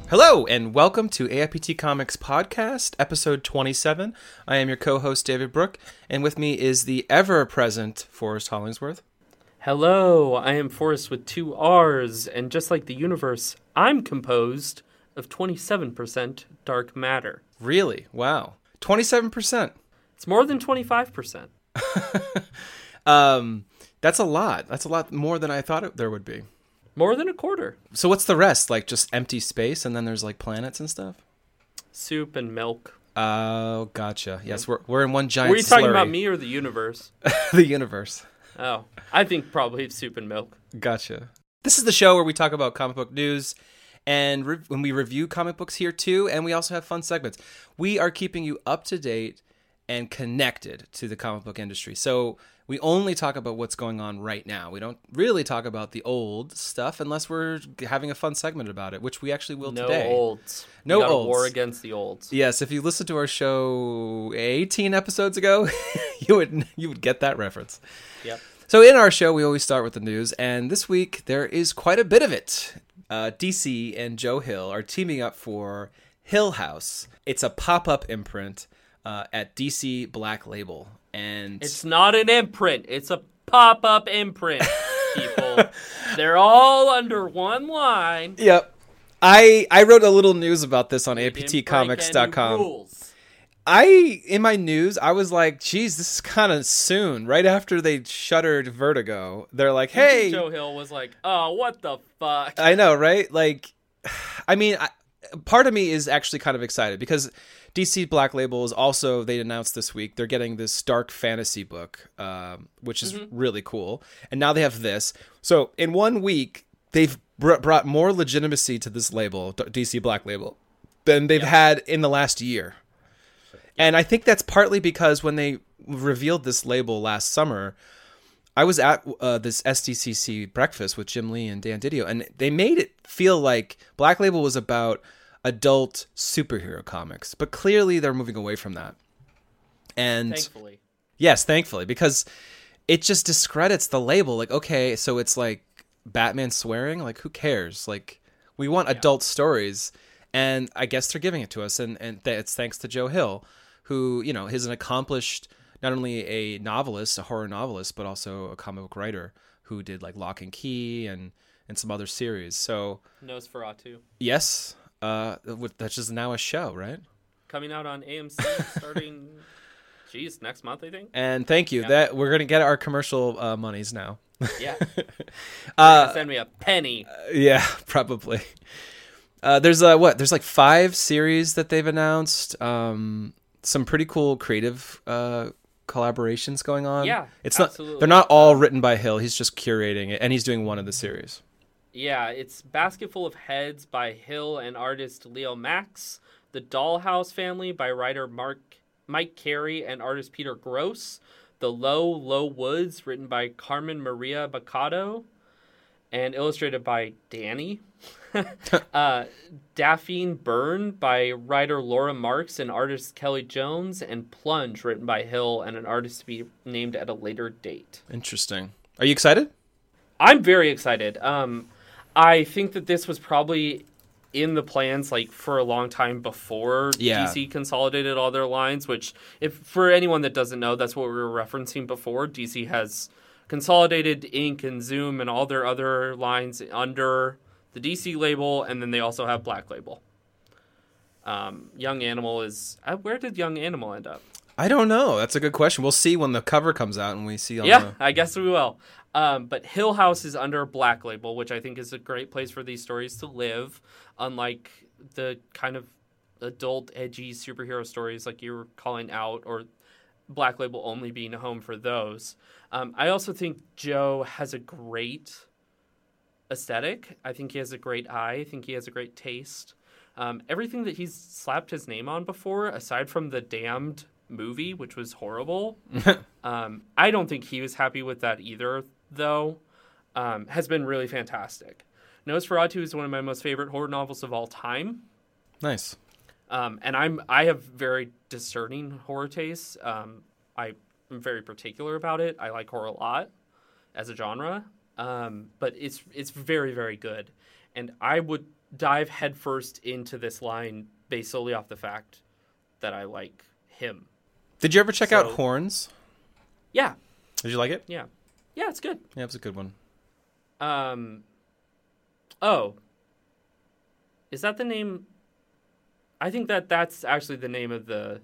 Hello, and welcome to AIPT Comics Podcast, episode 27. I am your co-host, David Brooke, and with me is the ever-present Forrest Hollingsworth. Hello, I am Forrest with two R's, and just like the universe, I'm composed of 27% dark matter. Really? Wow. 27%. It's more than 25%. That's a lot. That's a lot more than I thought there would be. More than a quarter. So what's the rest? Like just empty space and then there's like planets and stuff? Soup and milk. Oh, gotcha. Yes, we're in one giant Were you talking slurry. about me or the universe? The universe. Oh, I think probably soup and milk. Gotcha. This is the show where we talk about comic book news and when we review comic books here too, and we also have fun segments. We are keeping you up to date and connected to the comic book industry. So we only talk about what's going on right now. We don't really talk about the old stuff unless we're having a fun segment about it, which we actually will today. No olds. War against the olds. Yes, if you listened to our show 18 episodes ago, you would get that reference. Yep. So in our show, we always start with the news, and this week there is quite a bit of it. DC and Joe Hill are teaming up for Hill House. It's a pop-up imprint at DC Black Label. And it's not an imprint. It's a pop-up imprint, people. They're all under one line. Yep. I wrote a little news about this on aptcomics.com. In my news, I was like, geez, this is kind of soon. Right after they shuttered Vertigo, they're like, hey. Joe Hill was like, oh, what the fuck? I know, right? Like, I mean, part of me is actually kind of excited because DC Black Label is also, they announced this week, they're getting this dark fantasy book, which is really cool. And now they have this. So in 1 week, they've brought more legitimacy to this label, DC Black Label, than they've had in the last year. And I think that's partly because when they revealed this label last summer, I was at this SDCC breakfast with Jim Lee and Dan Didio, and they made it feel like Black Label was about adult superhero comics, but clearly they're moving away from that. And thankfully. Yes, thankfully, because it just discredits the label. Like, okay, so it's like Batman swearing? Like, who cares? Like, we want adult stories, and I guess they're giving it to us, and it's thanks to Joe Hill, who, you know, is an accomplished, not only a novelist, a horror novelist, but also a comic book writer who did like Lock and Key and some other series. So Nosferatu. Yes. That's just now a show, right? Coming out on AMC starting, next month, I think. And thank you. That we're gonna get our commercial monies now. Yeah. Send me a penny. Yeah, probably. There's like 5 series that they've announced. Some pretty cool creative collaborations going on. Yeah, it's absolutely. Not. They're not all written by Hill. He's just curating it, and he's doing one of the series. Yeah, it's Basket Full of Heads by Hill and artist Leo Max, The Dollhouse Family by writer Mike Carey and artist Peter Gross, The Low Woods, written by Carmen Maria Bacado, and illustrated by Danny. Daphne Byrne by writer Laura Marks and artist Kelly Jones, and Plunge, written by Hill and an artist to be named at a later date. Interesting. Are you excited? I'm very excited. I think that this was probably in the plans like for a long time before DC consolidated all their lines, which, if for anyone that doesn't know, that's what we were referencing before. DC has consolidated Ink and Zoom and all their other lines under the DC label, and then they also have Black Label. Young Animal is... where did Young Animal end up? I don't know. That's a good question. We'll see when the cover comes out and we see all I guess we will. But Hill House is under Black Label, which I think is a great place for these stories to live, unlike the kind of adult, edgy superhero stories like you were calling out, or Black Label only being a home for those. I also think Joe has a great aesthetic. I think he has a great eye. I think he has a great taste. Everything that he's slapped his name on before, aside from the Damned movie, which was horrible, I don't think he was happy with that either, though, has been really fantastic. Nosferatu is one of my most favorite horror novels of all time. Nice. And I have very discerning horror tastes. I'm very particular about it. I like horror a lot as a genre, but it's very, very good. And I would dive headfirst into this line based solely off the fact that I like him. Did you ever check out Horns? Yeah. Did you like it? Yeah. Yeah, it's good. Yeah, it was a good one. Oh. Is that the name? I think that's actually the name of the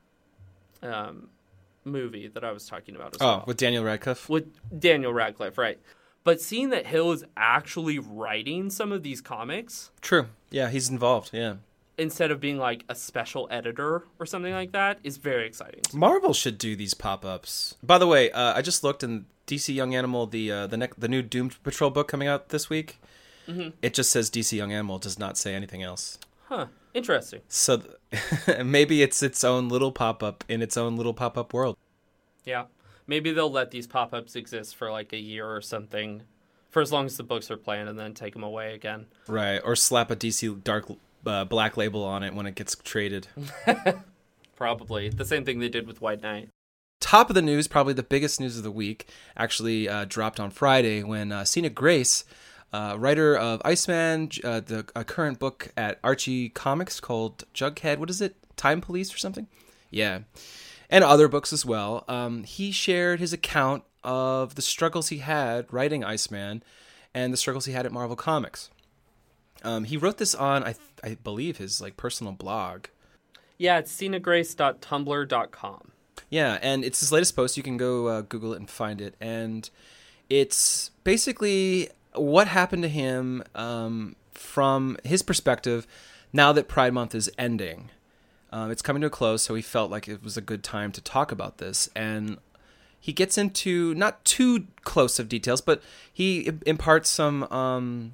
movie that I was talking about as well. Oh, with Daniel Radcliffe? With Daniel Radcliffe, right. But seeing that Hill is actually writing some of these comics. True. Yeah, he's involved, yeah. Instead of being like a special editor or something like that is very exciting. Marvel should do these pop-ups. By the way, I just looked in DC Young Animal, the new Doom Patrol book coming out this week. Mm-hmm. It just says DC Young Animal, does not say anything else. Huh. Interesting. So maybe it's its own little pop-up in its own little pop-up world. Yeah. Maybe they'll let these pop-ups exist for like a year or something, for as long as the books are planned, and then take them away again. Right, or slap a DC Black Label on it when it gets traded. Probably. The same thing they did with White Knight. Top of the news, probably the biggest news of the week, actually dropped on Friday when Sina Grace, writer of Iceman, the current book at Archie Comics called Jughead, what is it? Time Police or something? Yeah. And other books as well. He shared his account of the struggles he had writing Iceman and the struggles he had at Marvel Comics. He wrote this on, I believe, his like personal blog. Yeah, it's sinagrace.tumblr.com. Yeah, and it's his latest post. You can go Google it and find it. And it's basically what happened to him from his perspective now that Pride Month is ending. It's coming to a close, so he felt like it was a good time to talk about this. And he gets into not too close of details, but he imparts some,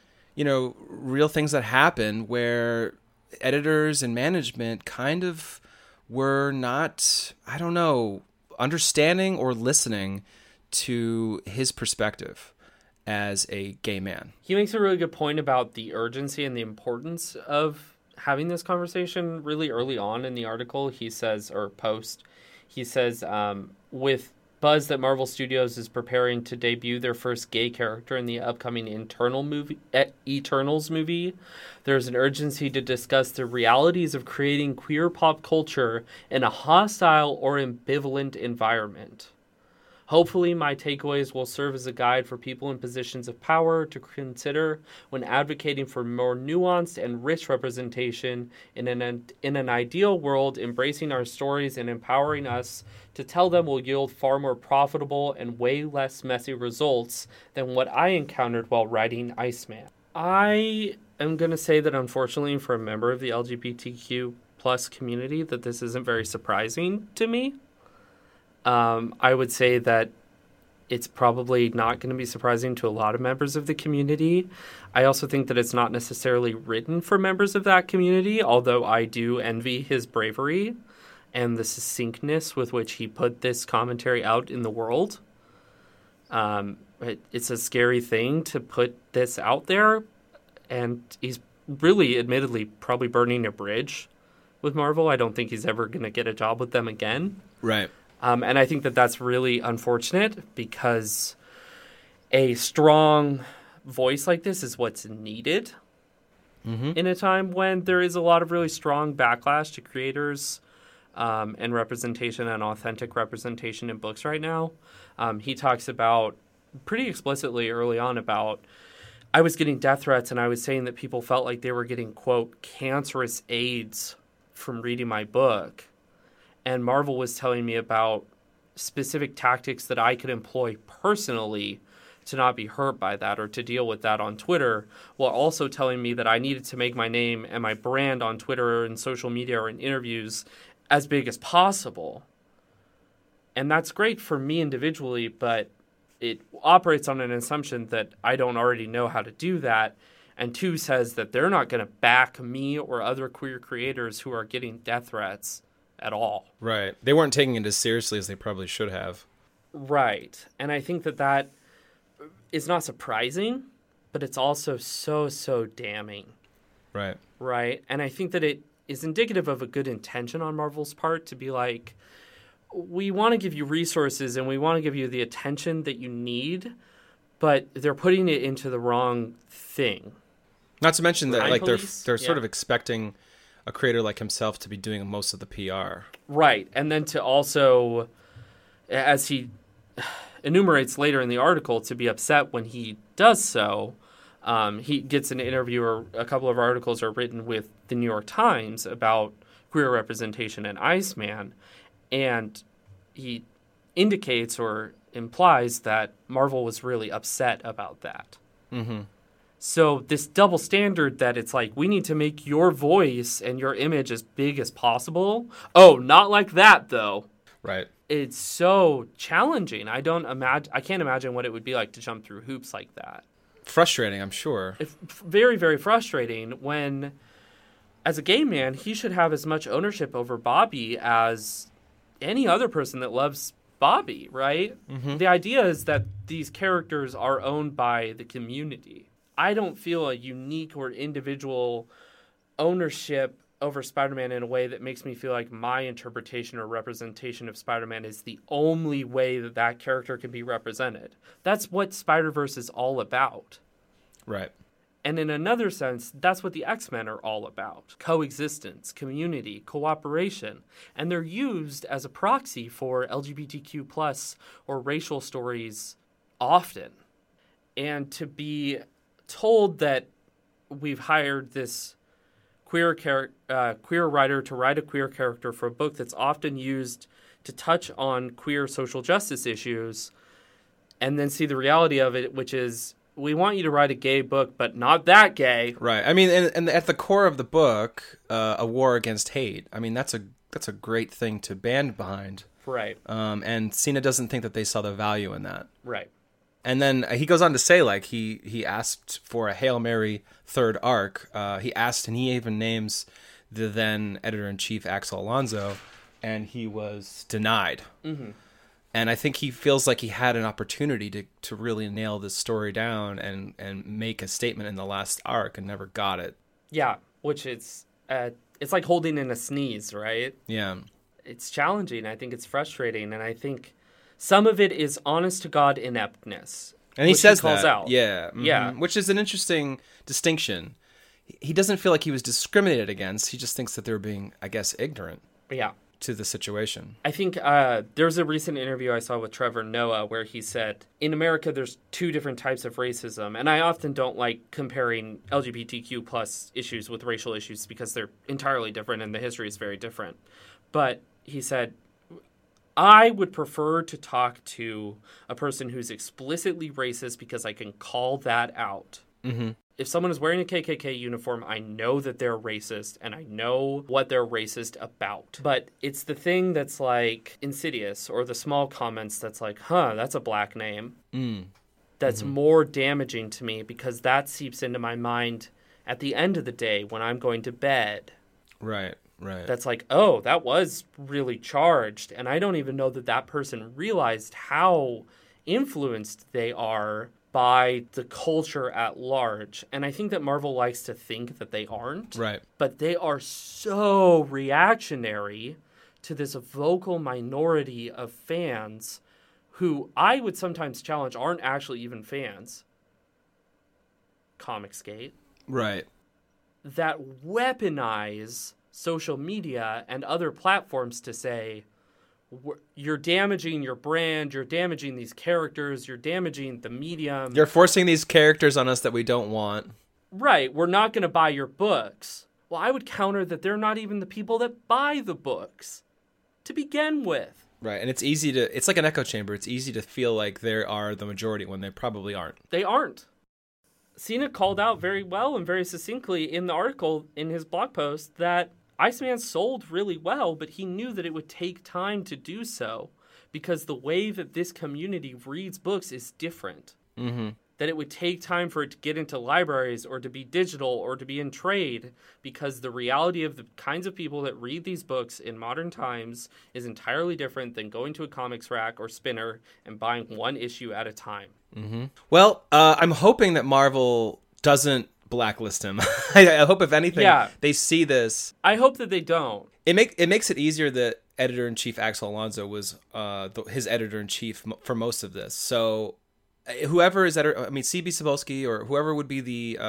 real things that happen where editors and management kind of were not, understanding or listening to his perspective as a gay man. He makes a really good point about the urgency and the importance of having this conversation really early on in the article. He says, or post, he says, with buzz that Marvel Studios is preparing to debut their first gay character in the upcoming Eternals movie, there's an urgency to discuss the realities of creating queer pop culture in a hostile or ambivalent environment. Hopefully, my takeaways will serve as a guide for people in positions of power to consider when advocating for more nuanced and rich representation in an ideal world. Embracing our stories and empowering us to tell them will yield far more profitable and way less messy results than what I encountered while writing Iceman. I am going to say that unfortunately for a member of the LGBTQ plus community that this isn't very surprising to me. I would say that it's probably not going to be surprising to a lot of members of the community. I also think that it's not necessarily written for members of that community, although I do envy his bravery and the succinctness with which he put this commentary out in the world. It's a scary thing to put this out there, and he's really, admittedly, probably burning a bridge with Marvel. I don't think he's ever going to get a job with them again. Right. And I think that that's really unfortunate because a strong voice like this is what's needed in a time when there is a lot of really strong backlash to creators and representation and authentic representation in books right now. He talks about pretty explicitly early on about I was getting death threats and I was saying that people felt like they were getting, quote, cancerous AIDS from reading my book. And Marvel was telling me about specific tactics that I could employ personally to not be hurt by that or to deal with that on Twitter, while also telling me that I needed to make my name and my brand on Twitter and social media or in interviews as big as possible. And that's great for me individually, but it operates on an assumption that I don't already know how to do that. And two, says that they're not going to back me or other queer creators who are getting death threats at all. Right. They weren't taking it as seriously as they probably should have. Right. And I think that is not surprising, but it's also so damning. Right. Right. And I think that it is indicative of a good intention on Marvel's part to be like, we want to give you resources and we want to give you the attention that you need, but they're putting it into the wrong thing. Not to mention that Crime like Police? they're sort Yeah. of expecting a creator like himself to be doing most of the PR. Right. And then to also, as he enumerates later in the article, to be upset when he does so. He gets an interview, or a couple of articles are written with the New York Times about queer representation in Iceman, and he indicates or implies that Marvel was really upset about that. Mm-hmm. So this double standard that it's like, we need to make your voice and your image as big as possible. Oh, not like that, though. Right. It's so challenging. I can't imagine what it would be like to jump through hoops like that. Frustrating, I'm sure. It's very, very frustrating when, as a gay man, he should have as much ownership over Bobby as any other person that loves Bobby, right? Mm-hmm. The idea is that these characters are owned by the community. I don't feel a unique or individual ownership over Spider-Man in a way that makes me feel like my interpretation or representation of Spider-Man is the only way that that character can be represented. That's what Spider-Verse is all about. Right. And in another sense, that's what the X-Men are all about. Coexistence, community, cooperation. And they're used as a proxy for LGBTQ plus or racial stories often. And to be told that we've hired this queer writer to write a queer character for a book that's often used to touch on queer social justice issues, and then see the reality of it, which is, we want you to write a gay book, but not that gay. Right. I mean, and at the core of the book, A War Against Hate, I mean, that's a great thing to band behind. Right. And Cena doesn't think that they saw the value in that. Right. And then he goes on to say, like, he asked for a Hail Mary third arc. He asked, and he even names the then editor-in-chief Axel Alonso, and he was denied. Mm-hmm. And I think he feels like he had an opportunity to really nail this story down and make a statement in the last arc and never got it. Yeah, which it's like holding in a sneeze, right? Yeah. It's challenging. I think it's frustrating, and I think some of it is honest to God ineptness. And he says calls that. out. Yeah. Mm-hmm. Yeah. Which is an interesting distinction. He doesn't feel like he was discriminated against. He just thinks that they're being, I guess, ignorant Yeah. to the situation. I think there's a recent interview I saw with Trevor Noah where he said, in America, there's two different types of racism. And I often don't like comparing LGBTQ plus issues with racial issues because they're entirely different and the history is very different. But he said, I would prefer to talk to a person who's explicitly racist because I can call that out. Mm-hmm. If someone is wearing a KKK uniform, I know that they're racist and I know what they're racist about. But it's the thing that's like insidious, or the small comments that's like, that's a black name. That's more damaging to me because that seeps into my mind at the end of the day when I'm going to bed. Right. Right. That's like, oh, that was really charged. And I don't even know that that person realized how influenced they are by the culture at large. And I think that Marvel likes to think that they aren't. Right. But they are so reactionary to this vocal minority of fans who I would sometimes challenge aren't actually even fans. Comicsgate. Right. That weaponize social media and other platforms to say, you're damaging your brand, you're damaging these characters, you're damaging the medium. You're forcing these characters on us that we don't want. Right, we're not going to buy your books. Well, I would counter that they're not even the people that buy the books to begin with. Right, and it's like an echo chamber. It's easy to feel like they are the majority when they probably aren't. They aren't. Cena called out very well and very succinctly in the article in his blog post that Iceman sold really well, but he knew that it would take time to do so because the way that this community reads books is different. Mm-hmm. That it would take time for it to get into libraries or to be digital or to be in trade because the reality of the kinds of people that read these books in modern times is entirely different than going to a comics rack or spinner and buying one issue at a time. Mm-hmm. Well, I'm hoping that Marvel doesn't blacklist him. I hope, if anything, they see this. I hope that they don't. It makes it easier that editor-in-chief Axel Alonso was his editor-in-chief for most of this. So whoever is CB Cebulski or whoever would be the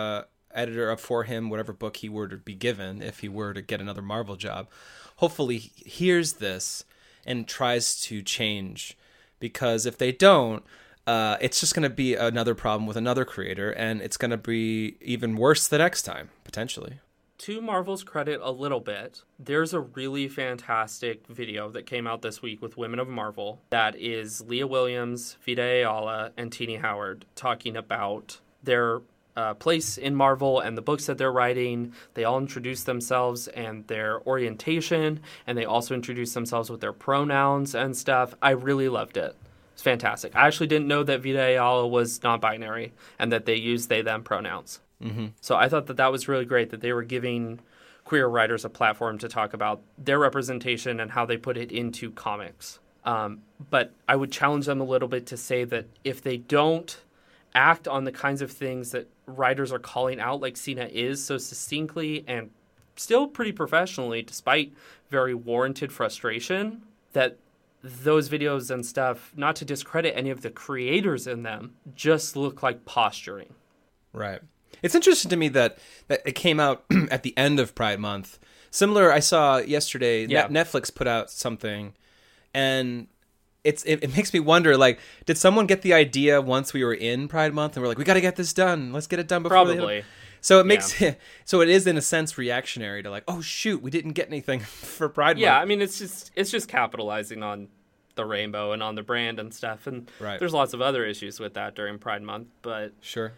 editor up for him, whatever book he were to be given, if he were to get another Marvel job, hopefully hears this and tries to change. Because if they don't, it's just going to be another problem with another creator, and it's going to be even worse the next time, potentially. To Marvel's credit a little bit, there's a really fantastic video that came out this week with Women of Marvel that is Leah Williams, Vida Ayala, and Tini Howard talking about their place in Marvel and the books that they're writing. They all introduce themselves and their orientation, and they also introduce themselves with their pronouns and stuff. I really loved it. It's fantastic. I actually didn't know that Vida Ayala was non-binary and that they use they, them pronouns. Mm-hmm. So I thought that was really great that they were giving queer writers a platform to talk about their representation and how they put it into comics. But I would challenge them a little bit to say that if they don't act on the kinds of things that writers are calling out, like Sina is so succinctly and still pretty professionally, despite very warranted frustration, that those videos and stuff, not to discredit any of the creators in them, just look like posturing. Right. It's interesting to me that it came out at the end of Pride Month. Similar, I saw yesterday, Netflix put out something, and it makes me wonder, like, did someone get the idea once we were in Pride Month, and we're like, we got to get this done. Let's get it done before Probably. So it makes so it is in a sense reactionary to like, oh shoot, we didn't get anything for Pride Month. Yeah, I mean it's just capitalizing on the rainbow and on the brand and stuff, and there's lots of other issues with that during Pride Month, but Sure,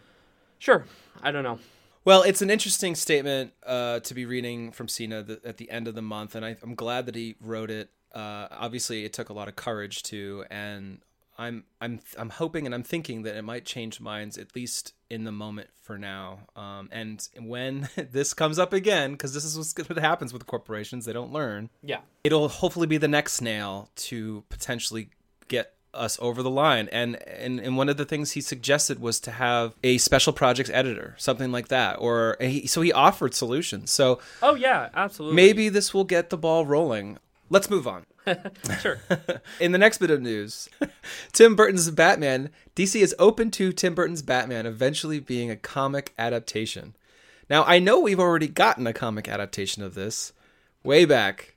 I don't know. Well, it's an interesting statement to be reading from Sina at the end of the month, and I'm glad that he wrote it. Obviously, it took a lot of courage to, and I'm hoping and I'm thinking that it might change minds, at least in the moment for now. And when this comes up again, because this is what happens with corporations, they don't learn. Yeah, it'll hopefully be the next nail to potentially get us over the line. And one of the things he suggested was to have a special projects editor, something like that, so he offered solutions. So oh yeah, absolutely. Maybe this will get the ball rolling. Let's move on. Sure. In the next bit of news, Tim Burton's Batman. DC is open to Tim Burton's Batman eventually being a comic adaptation. Now, I know we've already gotten a comic adaptation of this way back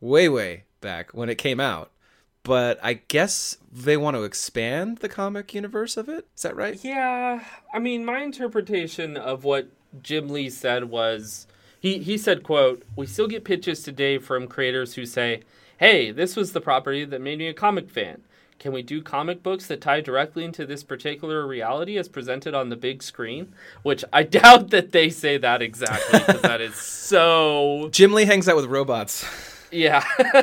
when it came out. But I guess they want to expand the comic universe of it. Is that right? Yeah. I mean, my interpretation of what Jim Lee said was, he said, quote, "We still get pitches today from creators who say, hey, this was the property that made me a comic fan. Can we do comic books that tie directly into this particular reality as presented on the big screen?" Which I doubt that they say that exactly, because that is so... Jim Lee hangs out with robots. Yeah.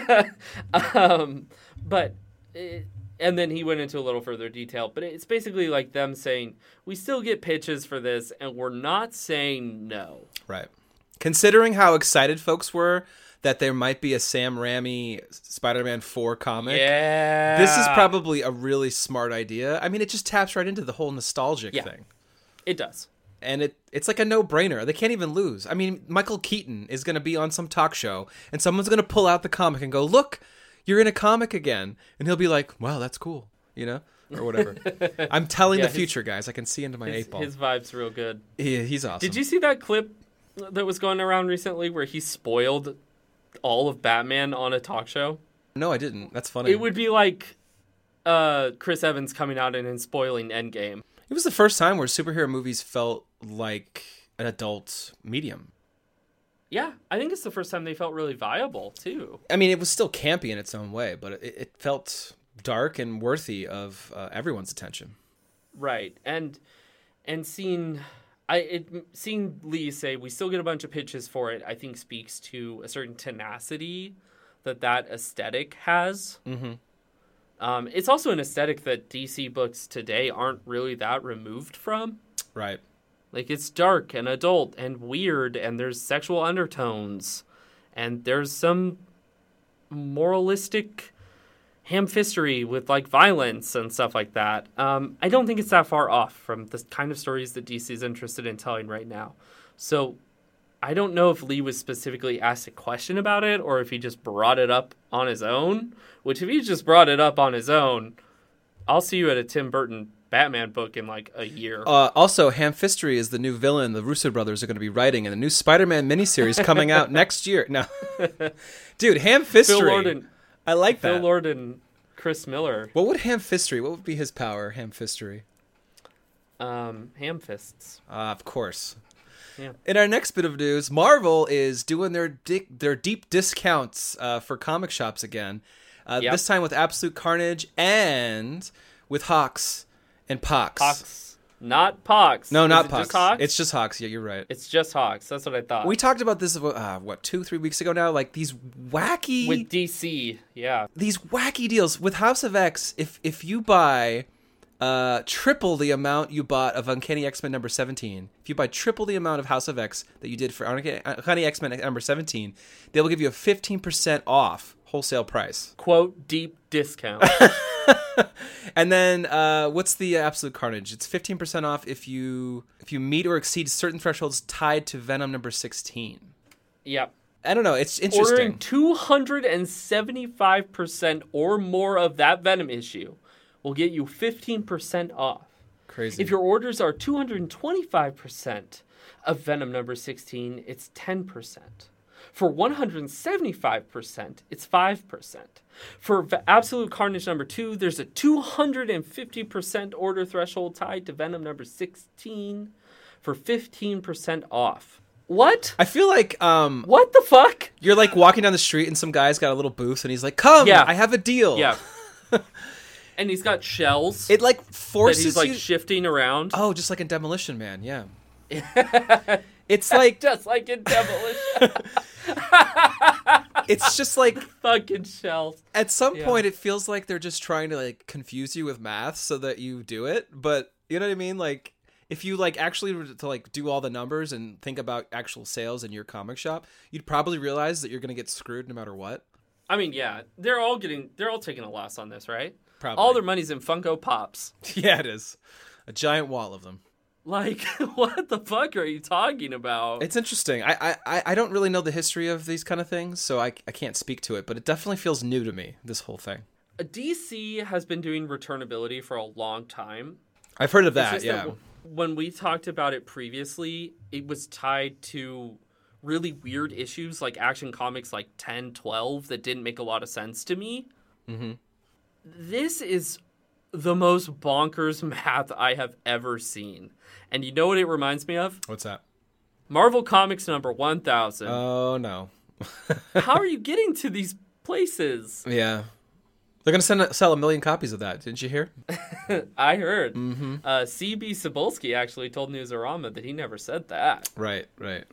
And then he went into a little further detail, but it's basically like them saying, we still get pitches for this, and we're not saying no. Right. Considering how excited folks were that there might be a Sam Raimi Spider-Man 4 comic, this is probably a really smart idea. I mean, it just taps right into the whole nostalgic thing. It does. And it's like a no-brainer. They can't even lose. I mean, Michael Keaton is going to be on some talk show, and someone's going to pull out the comic and go, look, you're in a comic again. And he'll be like, wow, that's cool, or whatever. I'm telling the future, guys. I can see into my 8-ball. His vibe's real good. He's awesome. Did you see that clip that was going around recently where he spoiled all of Batman on a talk show? No, I didn't. That's funny. It would be like Chris Evans coming out and spoiling Endgame. It was the first time where superhero movies felt like an adult medium. Yeah, I think it's the first time they felt really viable, too. I mean, it was still campy in its own way, but it felt dark and worthy of everyone's attention. Right, and seeing Lee say we still get a bunch of pitches for it, I think speaks to a certain tenacity that aesthetic has. Mm-hmm. It's also an aesthetic that DC books today aren't really that removed from. Right. Like, it's dark and adult and weird, and there's sexual undertones, and there's some moralistic ham-fistery with, like, violence and stuff like that. I don't think it's that far off from the kind of stories that DC is interested in telling right now. So I don't know if Lee was specifically asked a question about it or if he just brought it up on his own, which if he just brought it up on his own, I'll see you at a Tim Burton Batman book in like a year. Also, Hamfistery is the new villain the Russo brothers are going to be writing in the new Spider-Man miniseries coming out next year. No, dude, Hamfistery. Phil Lord and I like that. Phil Lord and Chris Miller. What would Hamfistery? What would be his power? Hamfistery. Ham fists. Of course. Yeah. In our next bit of news, Marvel is doing their deep discounts for comic shops again. This time with Absolute Carnage and with Hawks and Pox. Hawks. Not Pox. No, not Is it Pox. just Hawks? It's just Hawks. Yeah, you're right. It's just Hawks. That's what I thought. We talked about this, 2-3 weeks ago now? Like these wacky... With DC, yeah. These wacky deals. With House of X, if you buy... triple the amount you bought of Uncanny X-Men number 17. If you buy triple the amount of House of X that you did for Uncanny X-Men number 17, they will give you a 15% off wholesale price. Quote, deep discount. And then what's the Absolute Carnage? It's 15% off if you meet or exceed certain thresholds tied to Venom number 16. Yep. I don't know. It's interesting. Ordering 275% or more of that Venom issue will get you 15% off. Crazy. If your orders are 225% of Venom number 16, it's 10%. For 175%, it's 5%. For Absolute Carnage number 2, there's a 250% order threshold tied to Venom number 16 for 15% off. What? I feel like what the fuck? You're like walking down the street and some guy's got a little booth and he's like, "Come, I have a deal." Yeah. And he's got shells. It like forces that he's like you... shifting around. Oh, just like in Demolition Man, yeah. It's like just like in Demolition. It's just like fucking shells. At some point, it feels like they're just trying to like confuse you with math so that you do it. But you know what I mean? Like if you like actually were to like do all the numbers and think about actual sales in your comic shop, you'd probably realize that you're going to get screwed no matter what. I mean, yeah, they're all taking a loss on this, right? Probably. All their money's in Funko Pops. Yeah, it is. A giant wall of them. Like, what the fuck are you talking about? It's interesting. I don't really know the history of these kind of things, so I can't speak to it, but it definitely feels new to me, this whole thing. DC has been doing returnability for a long time. I've heard of that, yeah. When we talked about it previously, it was tied to really weird issues like Action Comics like 10, 12 that didn't make a lot of sense to me. Mm-hmm. This is the most bonkers math I have ever seen. And you know what it reminds me of? What's that? Marvel Comics number 1000. Oh, no. How are you getting to these places? Yeah. They're going to sell 1 million copies of that. Didn't you hear? I heard. Mm-hmm. C.B. Cebulski actually told Newsarama that he never said that. Right.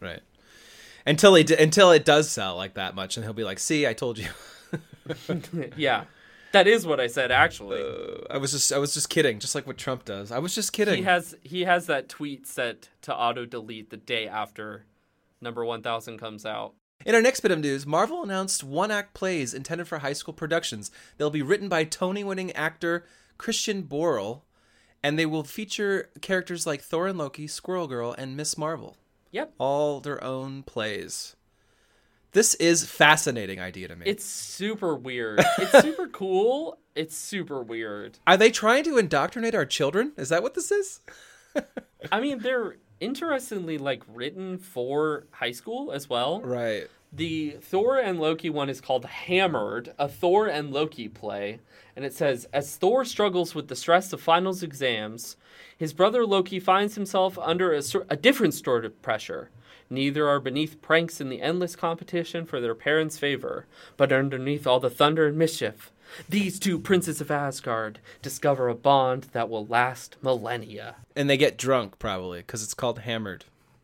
Until it does sell like that much, and he'll be like, "See, I told you." Yeah. That is what I said, actually. I was just kidding, just like what Trump does. I was just kidding. He has that tweet set to auto delete the day after number 1000 comes out. In our next bit of news, Marvel announced one-act plays intended for high school productions. They'll be written by Tony-winning actor Christian Borle, and they will feature characters like Thor and Loki, Squirrel Girl, and Miss Marvel. Yep. All their own plays. This is fascinating idea to me. It's super weird. It's super cool. It's super weird. Are they trying to indoctrinate our children? Is that what this is? I mean, they're interestingly like written for high school as well. Right. The Thor and Loki one is called Hammered, a Thor and Loki play. And it says, as Thor struggles with the stress of finals exams, his brother Loki finds himself under a different sort of pressure. Neither are beneath pranks in the endless competition for their parents' favor, but underneath all the thunder and mischief, these two princes of Asgard discover a bond that will last millennia. And they get drunk, probably, because it's called Hammered.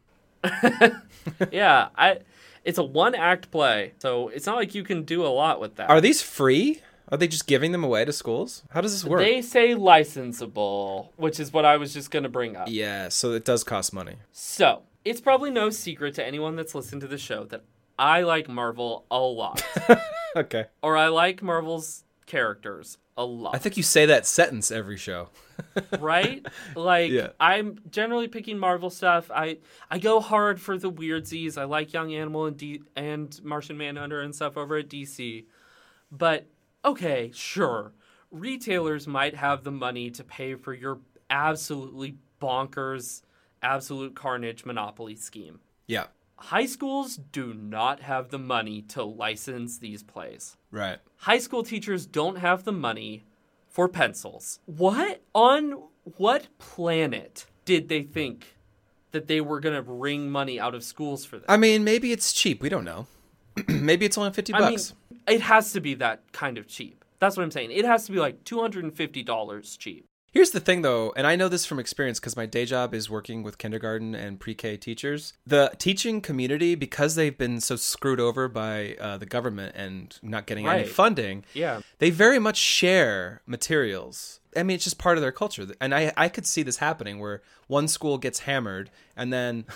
Yeah, it's a one-act play, so it's not like you can do a lot with that. Are these free? Are they just giving them away to schools? How does this work? They say licensable, which is what I was just going to bring up. Yeah, so it does cost money. So, it's probably no secret to anyone that's listened to the show that I like Marvel a lot. Okay. Or I like Marvel's characters a lot. I think you say that sentence every show. Right? Like, yeah. I'm generally picking Marvel stuff. I go hard for the weirdsies. I like Young Animal and Martian Manhunter and stuff over at DC. But, okay, sure. Retailers might have the money to pay for your absolutely bonkers, absolute carnage monopoly scheme. Yeah. High schools do not have the money to license these plays. Right. High school teachers don't have the money for pencils. On what planet did they think that they were going to wring money out of schools for this? I mean, maybe it's cheap. We don't know. Maybe it's only $50. I mean, it has to be that kind of cheap. That's what I'm saying. It has to be like $250 cheap. Here's the thing, though, and I know this from experience because my day job is working with kindergarten and pre-K teachers. The teaching community, because they've been so screwed over by the government and not getting any funding, they very much share materials. I mean, it's just part of their culture. And I could see this happening where one school gets hammered and then,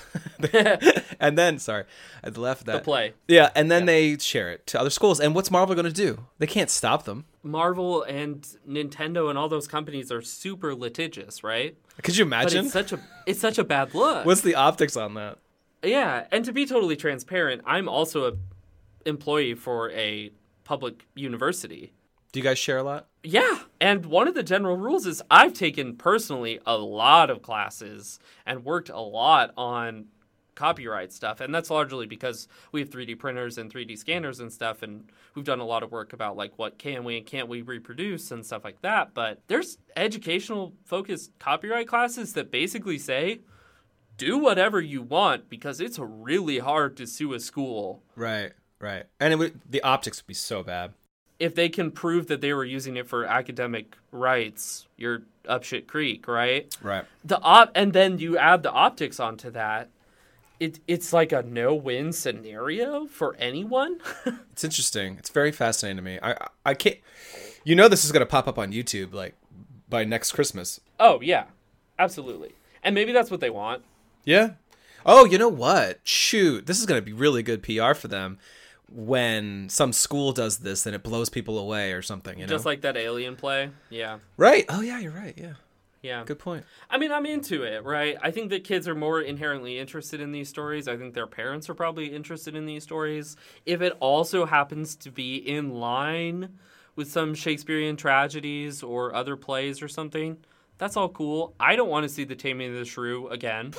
sorry, I left that. The play. Yeah, and then they share it to other schools. And what's Marvel going to do? They can't stop them. Marvel and Nintendo and all those companies are super litigious, right? Could you imagine? But it's such a bad look. What's the optics on that? Yeah, and to be totally transparent, I'm also an employee for a public university. Do you guys share a lot? Yeah, and one of the general rules is I've taken personally a lot of classes and worked a lot on copyright stuff, and that's largely because we have 3D printers and 3D scanners and stuff, and we've done a lot of work about like what can we and can't we reproduce and stuff like that. But there's educational focused copyright classes that basically say do whatever you want because it's really hard to sue a school. Right. And the optics would be so bad. If they can prove that they were using it for academic rights, you're up shit creek, right? Right. And then you add the optics onto that. It's like a no-win scenario for anyone. It's interesting. It's very fascinating to me. I can't. You know, this is going to pop up on YouTube like by next Christmas. Oh yeah, absolutely. And maybe that's what they want. Yeah. Oh, you know what? Shoot, this is going to be really good PR for them. When some school does this, then it blows people away or something, you know? Just like that Alien play. Yeah. Right. Oh, yeah, you're right. Yeah. Yeah. Good point. I mean, I'm into it, right? I think that kids are more inherently interested in these stories. I think their parents are probably interested in these stories. If it also happens to be in line with some Shakespearean tragedies or other plays or something, that's all cool. I don't want to see The Taming of the Shrew again.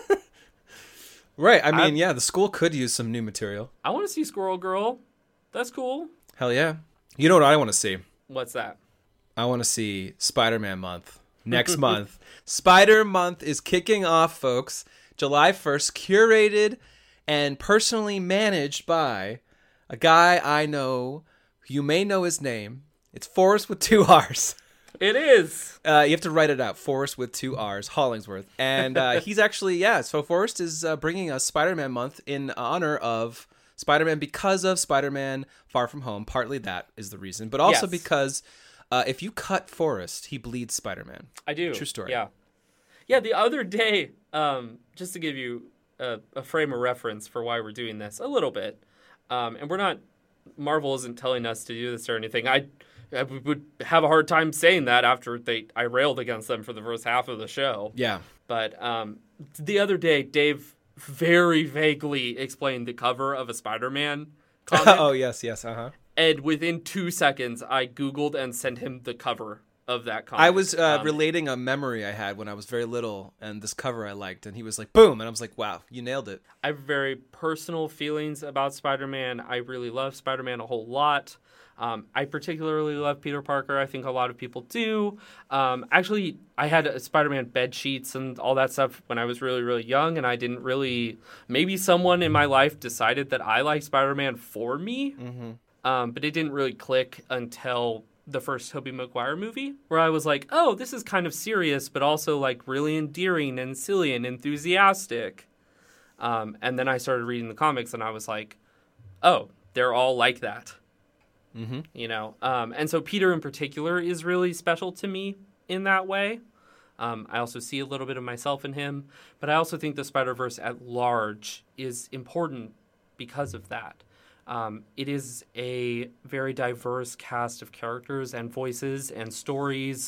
Right. I mean, the school could use some new material. I want to see Squirrel Girl. That's cool. Hell yeah. You know what I want to see? What's that? I want to see Spider-Man month. Next month. Spider Month is kicking off, folks. July 1st, curated and personally managed by a guy I know. You may know his name. It's Forrest with 2 R's. It is. You have to write it out. Forrest with 2 R's. Hollingsworth. And he's actually, so Forrest is bringing us Spider-Man month in honor of Spider-Man because of Spider-Man Far From Home. Partly that is the reason. But also because if you cut Forrest, he bleeds Spider-Man. I do. True story. Yeah. Yeah, the other day, just to give you a frame of reference for why we're doing this a little bit, and we're not, Marvel isn't telling us to do this or anything. I would have a hard time saying that after I railed against them for the first half of the show. Yeah. But the other day, Dave very vaguely explained the cover of a Spider-Man comic. Oh, yes, uh-huh. And within 2 seconds, I Googled and sent him the cover of that comic. I was relating a memory I had when I was very little, and this cover I liked, and he was like, boom, and I was like, wow, you nailed it. I have very personal feelings about Spider-Man. I really love Spider-Man a whole lot. I particularly love Peter Parker. I think a lot of people do. Actually, I had Spider-Man bed sheets and all that stuff when I was really, really young, and I didn't really... Maybe someone in my life decided that I liked Spider-Man for me, but it didn't really click until the first Tobey Maguire movie, where I was like, oh, this is kind of serious, but also like really endearing and silly and enthusiastic. And then I started reading the comics, and I was like, oh, they're all like that. Mm-hmm. You know, and so Peter in particular is really special to me in that way. I also see a little bit of myself in him, but I also think the Spider-Verse at large is important because of that. It is a very diverse cast of characters and voices and stories,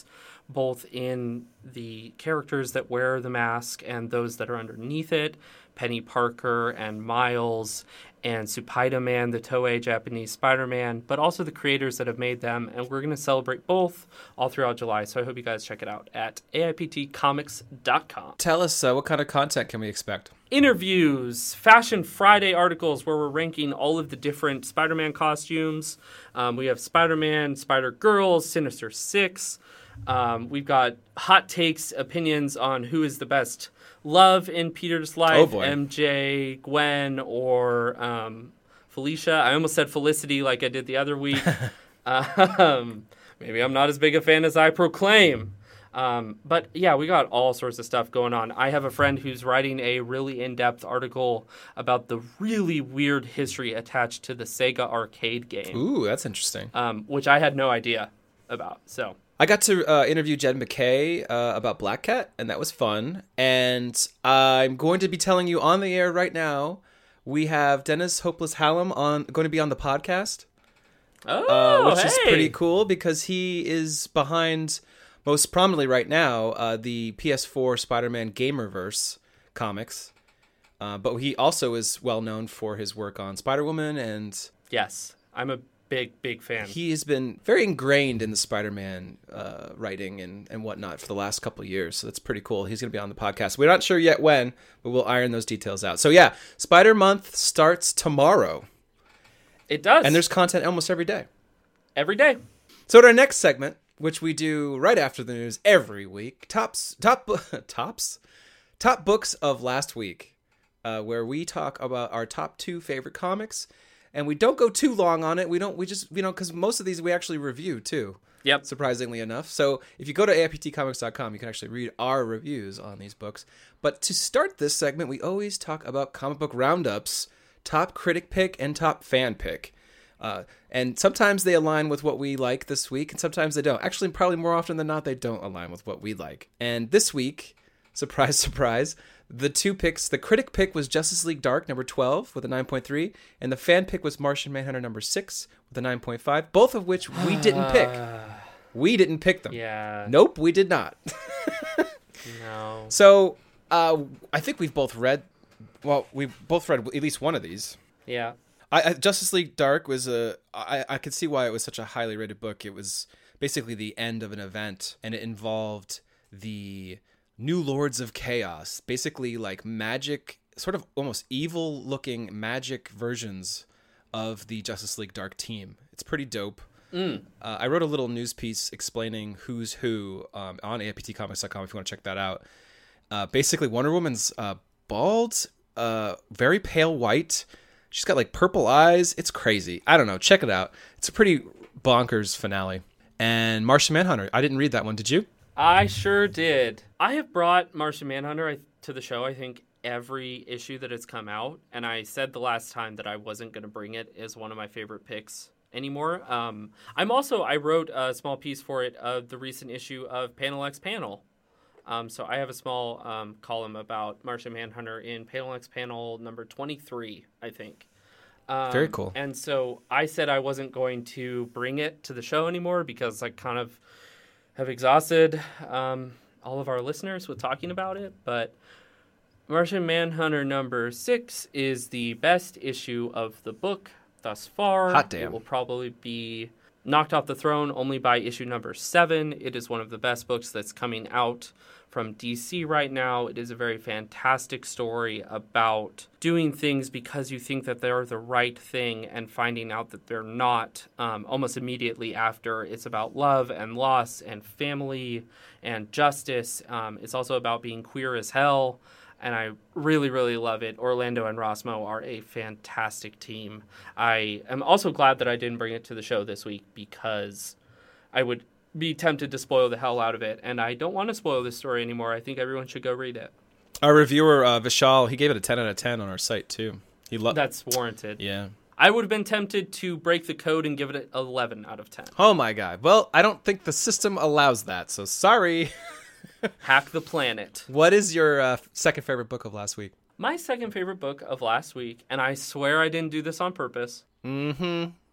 both in the characters that wear the mask and those that are underneath it, Penny Parker and Miles and Spider-Man, the Toei Japanese Spider-Man, but also the creators that have made them. And we're going to celebrate both all throughout July. So I hope you guys check it out at AIPTcomics.com. Tell us, what kind of content can we expect? Interviews, Fashion Friday articles where we're ranking all of the different Spider-Man costumes. We have Spider-Man, Spider-Girl, Sinister Six. We've got hot takes, opinions on who is the best love in Peter's life, MJ, Gwen, or Felicia. I almost said Felicity like I did the other week. Maybe I'm not as big a fan as I proclaim. But yeah, we got all sorts of stuff going on. I have a friend who's writing a really in-depth article about the really weird history attached to the Sega arcade game. Ooh, that's interesting. Which I had no idea about. So I got to interview Jed McKay about Black Cat, and that was fun. And I'm going to be telling you on the air right now, we have Dennis Hopeless Hallam going to be on the podcast. Which is pretty cool because he is behind, most prominently right now, the PS4 Spider-Man Gamerverse comics. But he also is well known for his work on Spider-Woman and... Yes, I'm a big fan. He has been very ingrained in the Spider-Man writing and whatnot for the last couple of years, so that's pretty cool. He's going to be on the podcast. We're not sure yet when, but we'll iron those details out. So yeah, Spider Month starts tomorrow. It does. And there's content almost every day. Every day. So at our next segment, which we do right after the news every week, top books of last week, where we talk about our top 2 favorite comics. And we don't go too long on it. We just, because most of these we actually review too. Yep. Surprisingly enough. So if you go to AIPTcomics.com, you can actually read our reviews on these books. But to start this segment, we always talk about comic book roundups, top critic pick and top fan pick. And sometimes they align with what we like this week, and sometimes they don't. Actually, probably more often than not, they don't align with what we like. And this week, surprise, surprise, the 2 picks, the critic pick was Justice League Dark, number 12, with a 9.3, and the fan pick was Martian Manhunter, number 6, with a 9.5, both of which we didn't pick. We didn't pick them. Yeah. Nope, we did not. No. So, I think we've both read, we both read at least one of these. Yeah. Justice League Dark was I could see why it was such a highly rated book. It was basically the end of an event, and it involved the New Lords of Chaos, basically like magic, sort of almost evil looking magic versions of the Justice League Dark team. It's pretty dope. I wrote a little news piece explaining who's who on AIPTcomics.com if you want to check that out. Basically, Wonder Woman's bald, very pale white. She's got like purple eyes. It's crazy. I don't know. Check it out. It's a pretty bonkers finale. And Martian Manhunter. I didn't read that one. Did you? I sure did. I have brought Martian Manhunter to the show, I think, every issue that it's come out. And I said the last time that I wasn't going to bring it as one of my favorite picks anymore. I wrote a small piece for it of the recent issue of Panel X Panel. So I have a small column about Martian Manhunter in Panel X Panel number 23, I think. Very cool. And so I said I wasn't going to bring it to the show anymore because I kind of have exhausted all of our listeners with talking about it. But Martian Manhunter number 6 is the best issue of the book thus far. Hot damn. It will probably be knocked off the throne only by issue number 7. It is one of the best books that's coming out from DC right now. It is a very fantastic story about doing things because you think that they're the right thing and finding out that they're not almost immediately after. It's about love and loss and family and justice. It's also about being queer as hell. And I really, really love it. Orlando and Rossmo are a fantastic team. I am also glad that I didn't bring it to the show this week because I would be tempted to spoil the hell out of it. And I don't want to spoil this story anymore. I think everyone should go read it. Our reviewer, Vishal, he gave it a 10 out of 10 on our site, too. That's warranted. Yeah. I would have been tempted to break the code and give it an 11 out of 10. Oh, my God. Well, I don't think the system allows that, so sorry. Hack the planet. What is your second favorite book of last week? My second favorite book of last week, and I swear I didn't do this on purpose,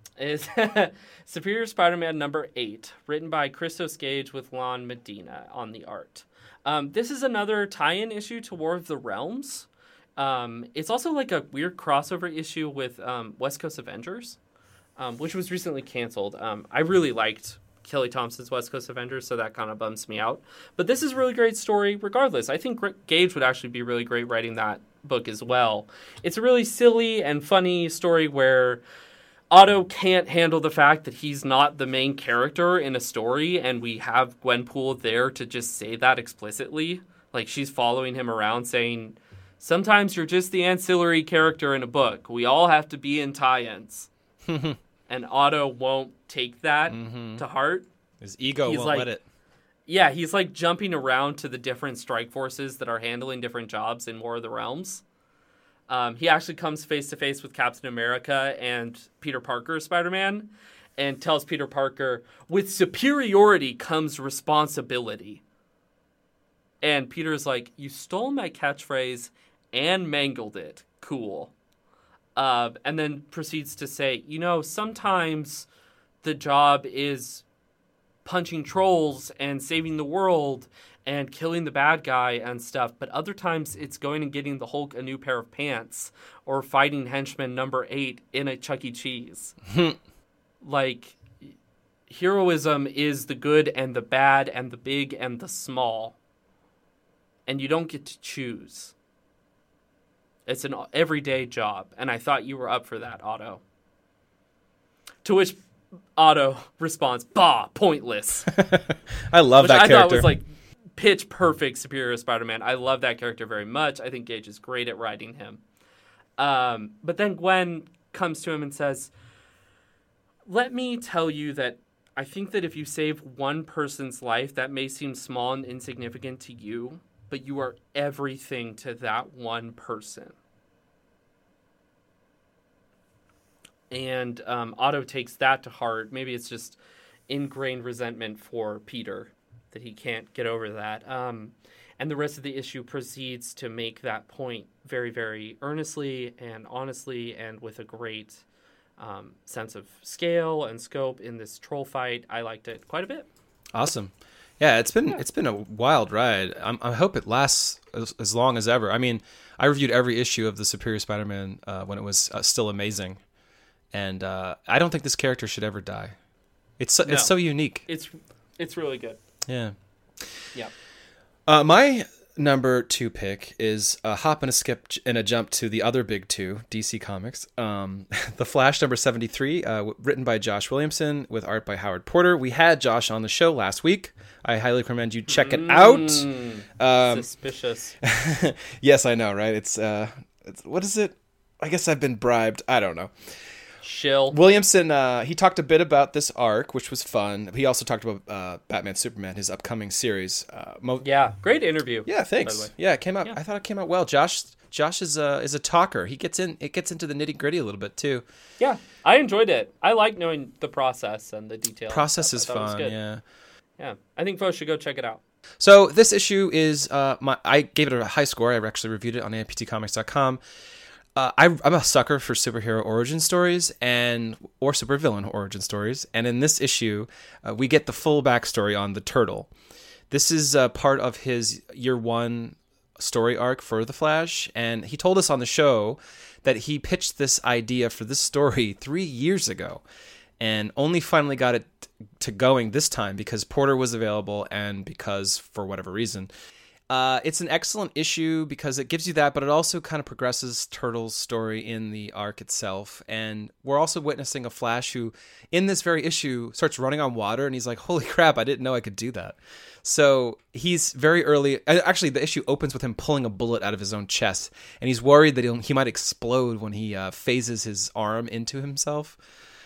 is Superior Spider-Man number 8, written by Christos Gage with Lon Medina on the art. This is another tie-in issue to War of the Realms. It's also like a weird crossover issue with West Coast Avengers, which was recently canceled. I really liked Kelly Thompson's West Coast Avengers, so that kind of bums me out. But this is a really great story regardless. I think Gage would actually be really great writing that book as well. It's a really silly and funny story where Otto can't handle the fact that he's not the main character in a story, and we have Gwenpool there to just say that explicitly. Like, she's following him around saying, sometimes you're just the ancillary character in a book. We all have to be in tie-ins. And Otto won't take that to heart. His ego won't let it. Yeah, he's like jumping around to the different strike forces that are handling different jobs in War of the Realms. He actually comes face to face with Captain America and Peter Parker, Spider-Man, and tells Peter Parker, with superiority comes responsibility. And Peter's like, you stole my catchphrase and mangled it. Cool. And then proceeds to say, sometimes the job is punching trolls and saving the world and killing the bad guy and stuff, but other times it's going and getting the Hulk a new pair of pants or fighting henchman number 8 in a Chuck E. Cheese. Like, heroism is the good and the bad and the big and the small, and you don't get to choose. It's an everyday job, and I thought you were up for that, Otto. To which Otto responds, bah, pointless. I love that character. I thought was like pitch perfect Superior Spider-Man. I love that character very much. I think Gage is great at writing him. But then Gwen comes to him and says, let me tell you that I think that if you save one person's life, that may seem small and insignificant to you, but you are everything to that one person. And Otto takes that to heart. Maybe it's just ingrained resentment for Peter that he can't get over that. And the rest of the issue proceeds to make that point very, very earnestly and honestly and with a great sense of scale and scope in this troll fight. I liked it quite a bit. Awesome. Yeah, it's been a wild ride. I hope it lasts as long as ever. I mean, I reviewed every issue of the Superior Spider-Man when it was still amazing. And I don't think this character should ever die. It's so unique. It's really good. Yeah. Yeah. My number 2 pick is a hop and a skip and a jump to the other big 2, DC Comics. The Flash number 73, written by Josh Williamson with art by Howard Porter. We had Josh on the show last week. I highly recommend you check it out. Suspicious. Yes, I know, right? It's what is it? I guess I've been bribed. I don't know. Shill. Williamson, he talked a bit about this arc, which was fun. He also talked about Batman Superman, his upcoming series. Yeah, great interview. Yeah, thanks. Yeah, it came out. Yeah. I thought it came out well. Josh is a talker. It gets into the nitty gritty a little bit too. Yeah, I enjoyed it. I like knowing the process and the details. Process is fun. Yeah. Yeah, I think folks should go check it out. So this issue is I gave it a high score. I actually reviewed it on amptcomics.com. I'm a sucker for superhero origin stories or supervillain origin stories, and in this issue, we get the full backstory on the Turtle. This is part of his year 1 story arc for the Flash, and he told us on the show that he pitched this idea for this story 3 years ago, and only finally got it to going this time because Porter was available and because for whatever reason. It's an excellent issue because it gives you that, but it also kind of progresses Turtle's story in the arc itself. And we're also witnessing a Flash who, in this very issue, starts running on water, and he's like, holy crap, I didn't know I could do that. So he's very early. Actually, the issue opens with him pulling a bullet out of his own chest, and he's worried that he might explode when he phases his arm into himself.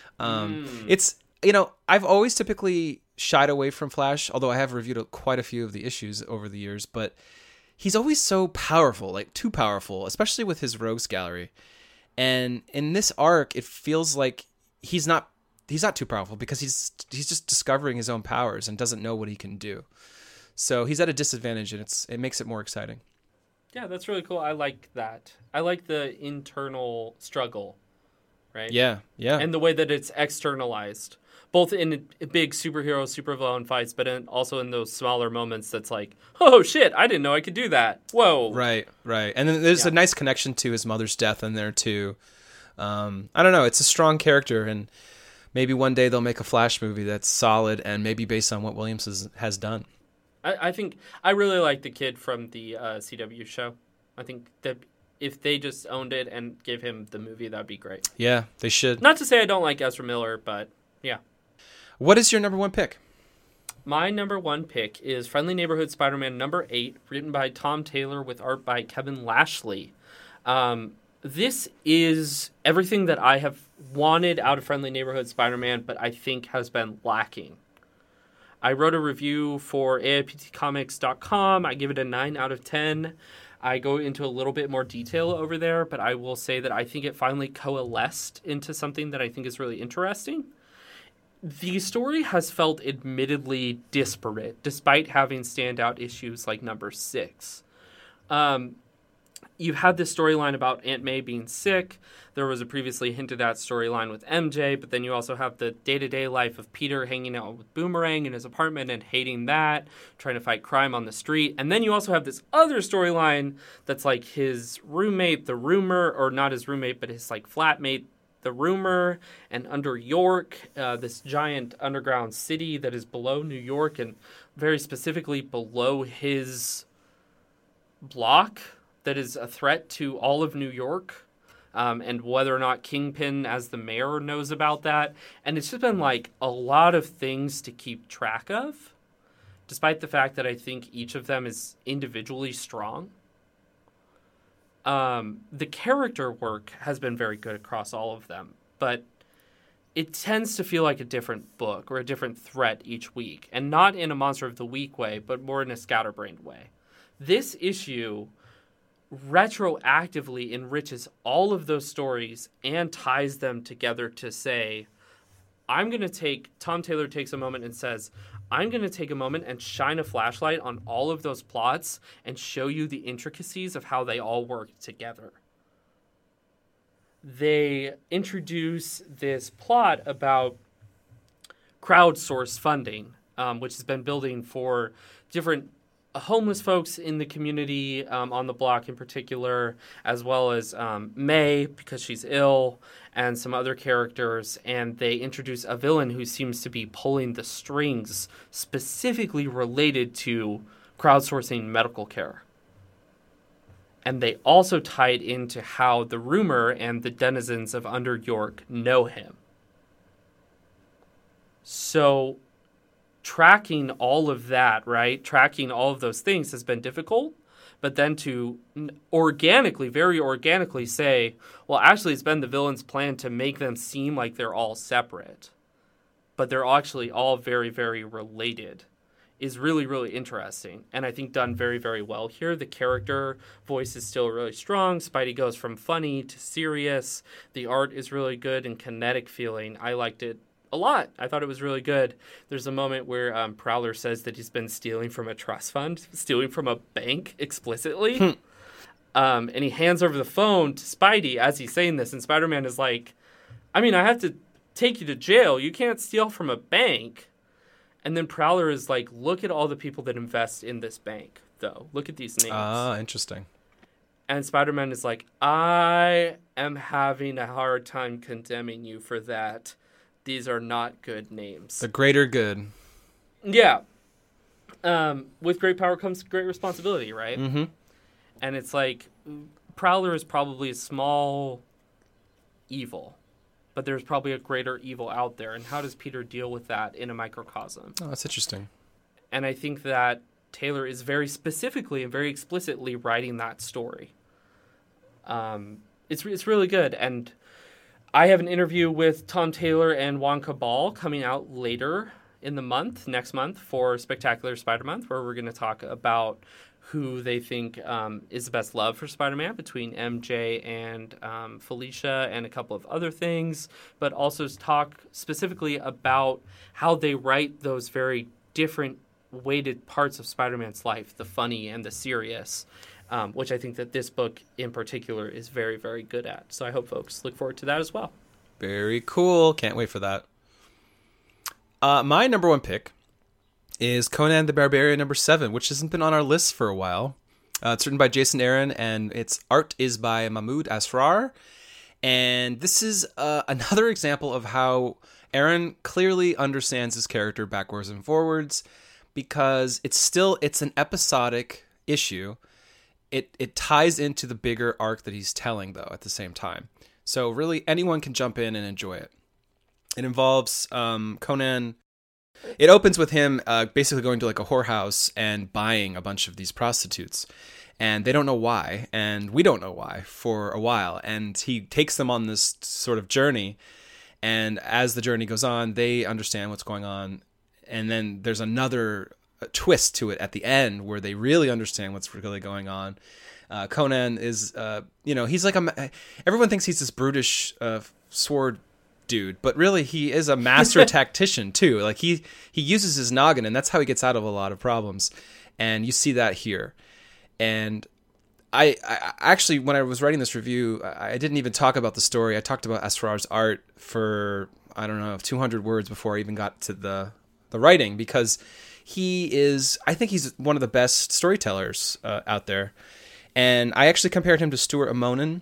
It's, I've always typically shied away from Flash, although I have reviewed quite a few of the issues over the years, but he's always so powerful, like too powerful, especially with his rogues gallery. And in this arc, it feels like he's not too powerful because he's just discovering his own powers and doesn't know what he can do. So he's at a disadvantage, and it makes it more exciting. Yeah, that's really cool. I like that. I like the internal struggle, right? Yeah, yeah. And the way that it's externalized, both in big superhero, supervillain fights, but also in those smaller moments that's like, oh, shit, I didn't know I could do that. Whoa. Right. And then there's a nice connection to his mother's death in there, too. I don't know. It's a strong character, and maybe one day they'll make a Flash movie that's solid and maybe based on what Williams has done. I think I really like the kid from the CW show. I think that if they just owned it and gave him the movie, that'd be great. Yeah, they should. Not to say I don't like Ezra Miller, but yeah. What is your number one pick? My number one pick is Friendly Neighborhood Spider-Man number 8, written by Tom Taylor with art by Kevin Lashley. This is everything that I have wanted out of Friendly Neighborhood Spider-Man, but I think has been lacking. I wrote a review for AIPTcomics.com. I give it a 9 out of 10. I go into a little bit more detail over there, but I will say that I think it finally coalesced into something that I think is really interesting. The story has felt admittedly disparate, despite having standout issues like number 6. You had this storyline about Aunt May being sick. There was a previously hinted at storyline with MJ, but then you also have the day-to-day life of Peter hanging out with Boomerang in his apartment and hating that, trying to fight crime on the street. And then you also have this other storyline that's like his roommate, the Rumor, or not his roommate, but his like flatmate, the Rumor, and under York, this giant underground city that is below New York and very specifically below his block that is a threat to all of New York, and whether or not Kingpin as the mayor knows about that. And it's just been like a lot of things to keep track of, despite the fact that I think each of them is individually strong. The character work has been very good across all of them, but it tends to feel like a different book or a different threat each week, and not in a Monster of the Week way, but more in a scatterbrained way. This issue retroactively enriches all of those stories and ties them together to say, Tom Taylor takes a moment and says, I'm going to take a moment and shine a flashlight on all of those plots and show you the intricacies of how they all work together. They introduce this plot about crowdsource funding, which has been building for different homeless folks in the community, on the block in particular, as well as May, because she's ill, and some other characters. And they introduce a villain who seems to be pulling the strings specifically related to crowdsourcing medical care. And they also tie it into how the Rumor and the denizens of Under York know him. So tracking all of that, right? Tracking all of those things has been difficult. But then to very organically say, well, actually, it's been the villain's plan to make them seem like they're all separate, but they're actually all very, very related, is really, really interesting. And I think done very, very well here. The character voice is still really strong. Spidey goes from funny to serious. The art is really good and kinetic feeling. I liked it a lot. I thought it was really good. There's a moment where Prowler says that he's been stealing from a trust fund, stealing from a bank explicitly. And he hands over the phone to Spidey as he's saying this. And Spider-Man is like, I mean, I have to take you to jail. You can't steal from a bank. And then Prowler is like, look at all the people that invest in this bank, though. Look at these names. Ah, interesting. And Spider-Man is like, I am having a hard time condemning you for that. These are not good names. The greater good. Yeah. With great power comes great responsibility, right? Mm-hmm. And it's like, Prowler is probably a small evil, but there's probably a greater evil out there. And how does Peter deal with that in a microcosm? Oh, that's interesting. And I think that Taylor is very specifically and very explicitly writing that story. It's really good. And I have an interview with Tom Taylor and Juan Cabal coming out later in the month, next month, for Spectacular Spider-Month, where we're going to talk about who they think is the best love for Spider-Man between MJ and Felicia and a couple of other things, but also talk specifically about how they write those very different weighted parts of Spider-Man's life, the funny and the serious, which I think that this book in particular is very, very good at. So I hope folks look forward to that as well. Very cool. Can't wait for that. My number one pick is Conan the Barbarian number 7, which hasn't been on our list for a while. It's written by Jason Aaron, and its art is by Mahmoud Asrar. And this is another example of how Aaron clearly understands his character backwards and forwards, because it's an episodic issue. It ties into the bigger arc that he's telling, though, at the same time. So really, anyone can jump in and enjoy it. It involves Conan. It opens with him basically going to like a whorehouse and buying a bunch of these prostitutes. And they don't know why, and we don't know why for a while. And he takes them on this sort of journey. And as the journey goes on, they understand what's going on. And then there's another twist to it at the end where they really understand what's really going on. Conan is, he's like everyone thinks he's this brutish sword dude, but really he is a master tactician too. Like he uses his noggin, and that's how he gets out of a lot of problems. And you see that here. And I actually, when I was writing this review, I didn't even talk about the story. I talked about Asrar's art for, 200 words before I even got to the writing, because I think he's one of the best storytellers out there. And I actually compared him to Stuart Immonen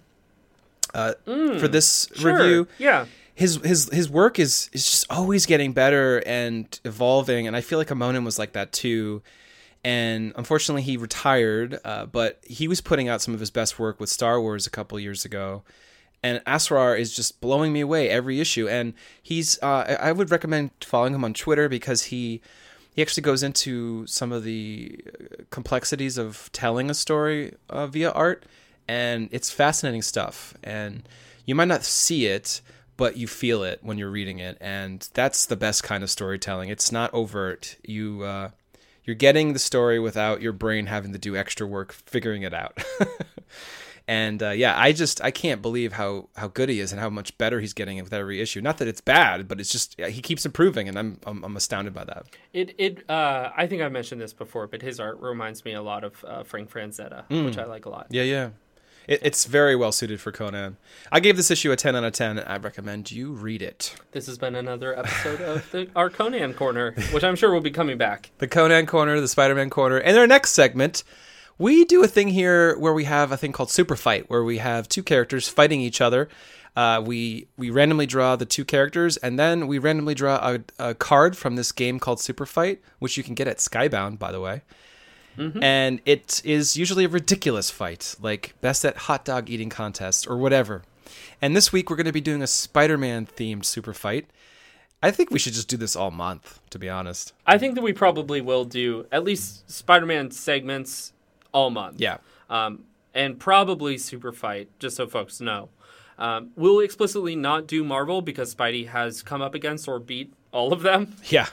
for this review. Yeah. His work is just always getting better and evolving, and I feel like Immonen was like that too. And unfortunately, he retired, but he was putting out some of his best work with Star Wars a couple years ago. And Asrar is just blowing me away every issue. And he's I would recommend following him on Twitter, because he actually goes into some of the complexities of telling a story via art. And it's fascinating stuff. And you might not see it, but you feel it when you're reading it. And that's the best kind of storytelling. It's not overt. You're getting the story without your brain having to do extra work figuring it out. And I can't believe how good he is and how much better he's getting with every issue. Not that it's bad, but it's just he keeps improving, and I'm astounded by that. I think I mentioned this before, but his art reminds me a lot of Frank Frazetta, which I like a lot. Yeah. It's very well suited for Conan. I gave this issue a 10 out of 10. I recommend you read it. This has been another episode of our Conan Corner, which I'm sure will be coming back. The Conan Corner, the Spider-Man Corner. And our next segment, we do a thing here where we have a thing called Super Fight, where we have two characters fighting each other. We randomly draw the two characters, and then we randomly draw a card from this game called Super Fight, which you can get at Skybound, by the way. Mm-hmm. And it is usually a ridiculous fight, like best at hot dog eating contest or whatever. And this week we're going to be doing a Spider-Man themed Super Fight. I think we should just do this all month, to be honest. I think that we probably will do at least Spider-Man segments all month. Yeah. And probably Super Fight, just so folks know. We'll explicitly not do Marvel because Spidey has come up against or beat all of them. Yeah.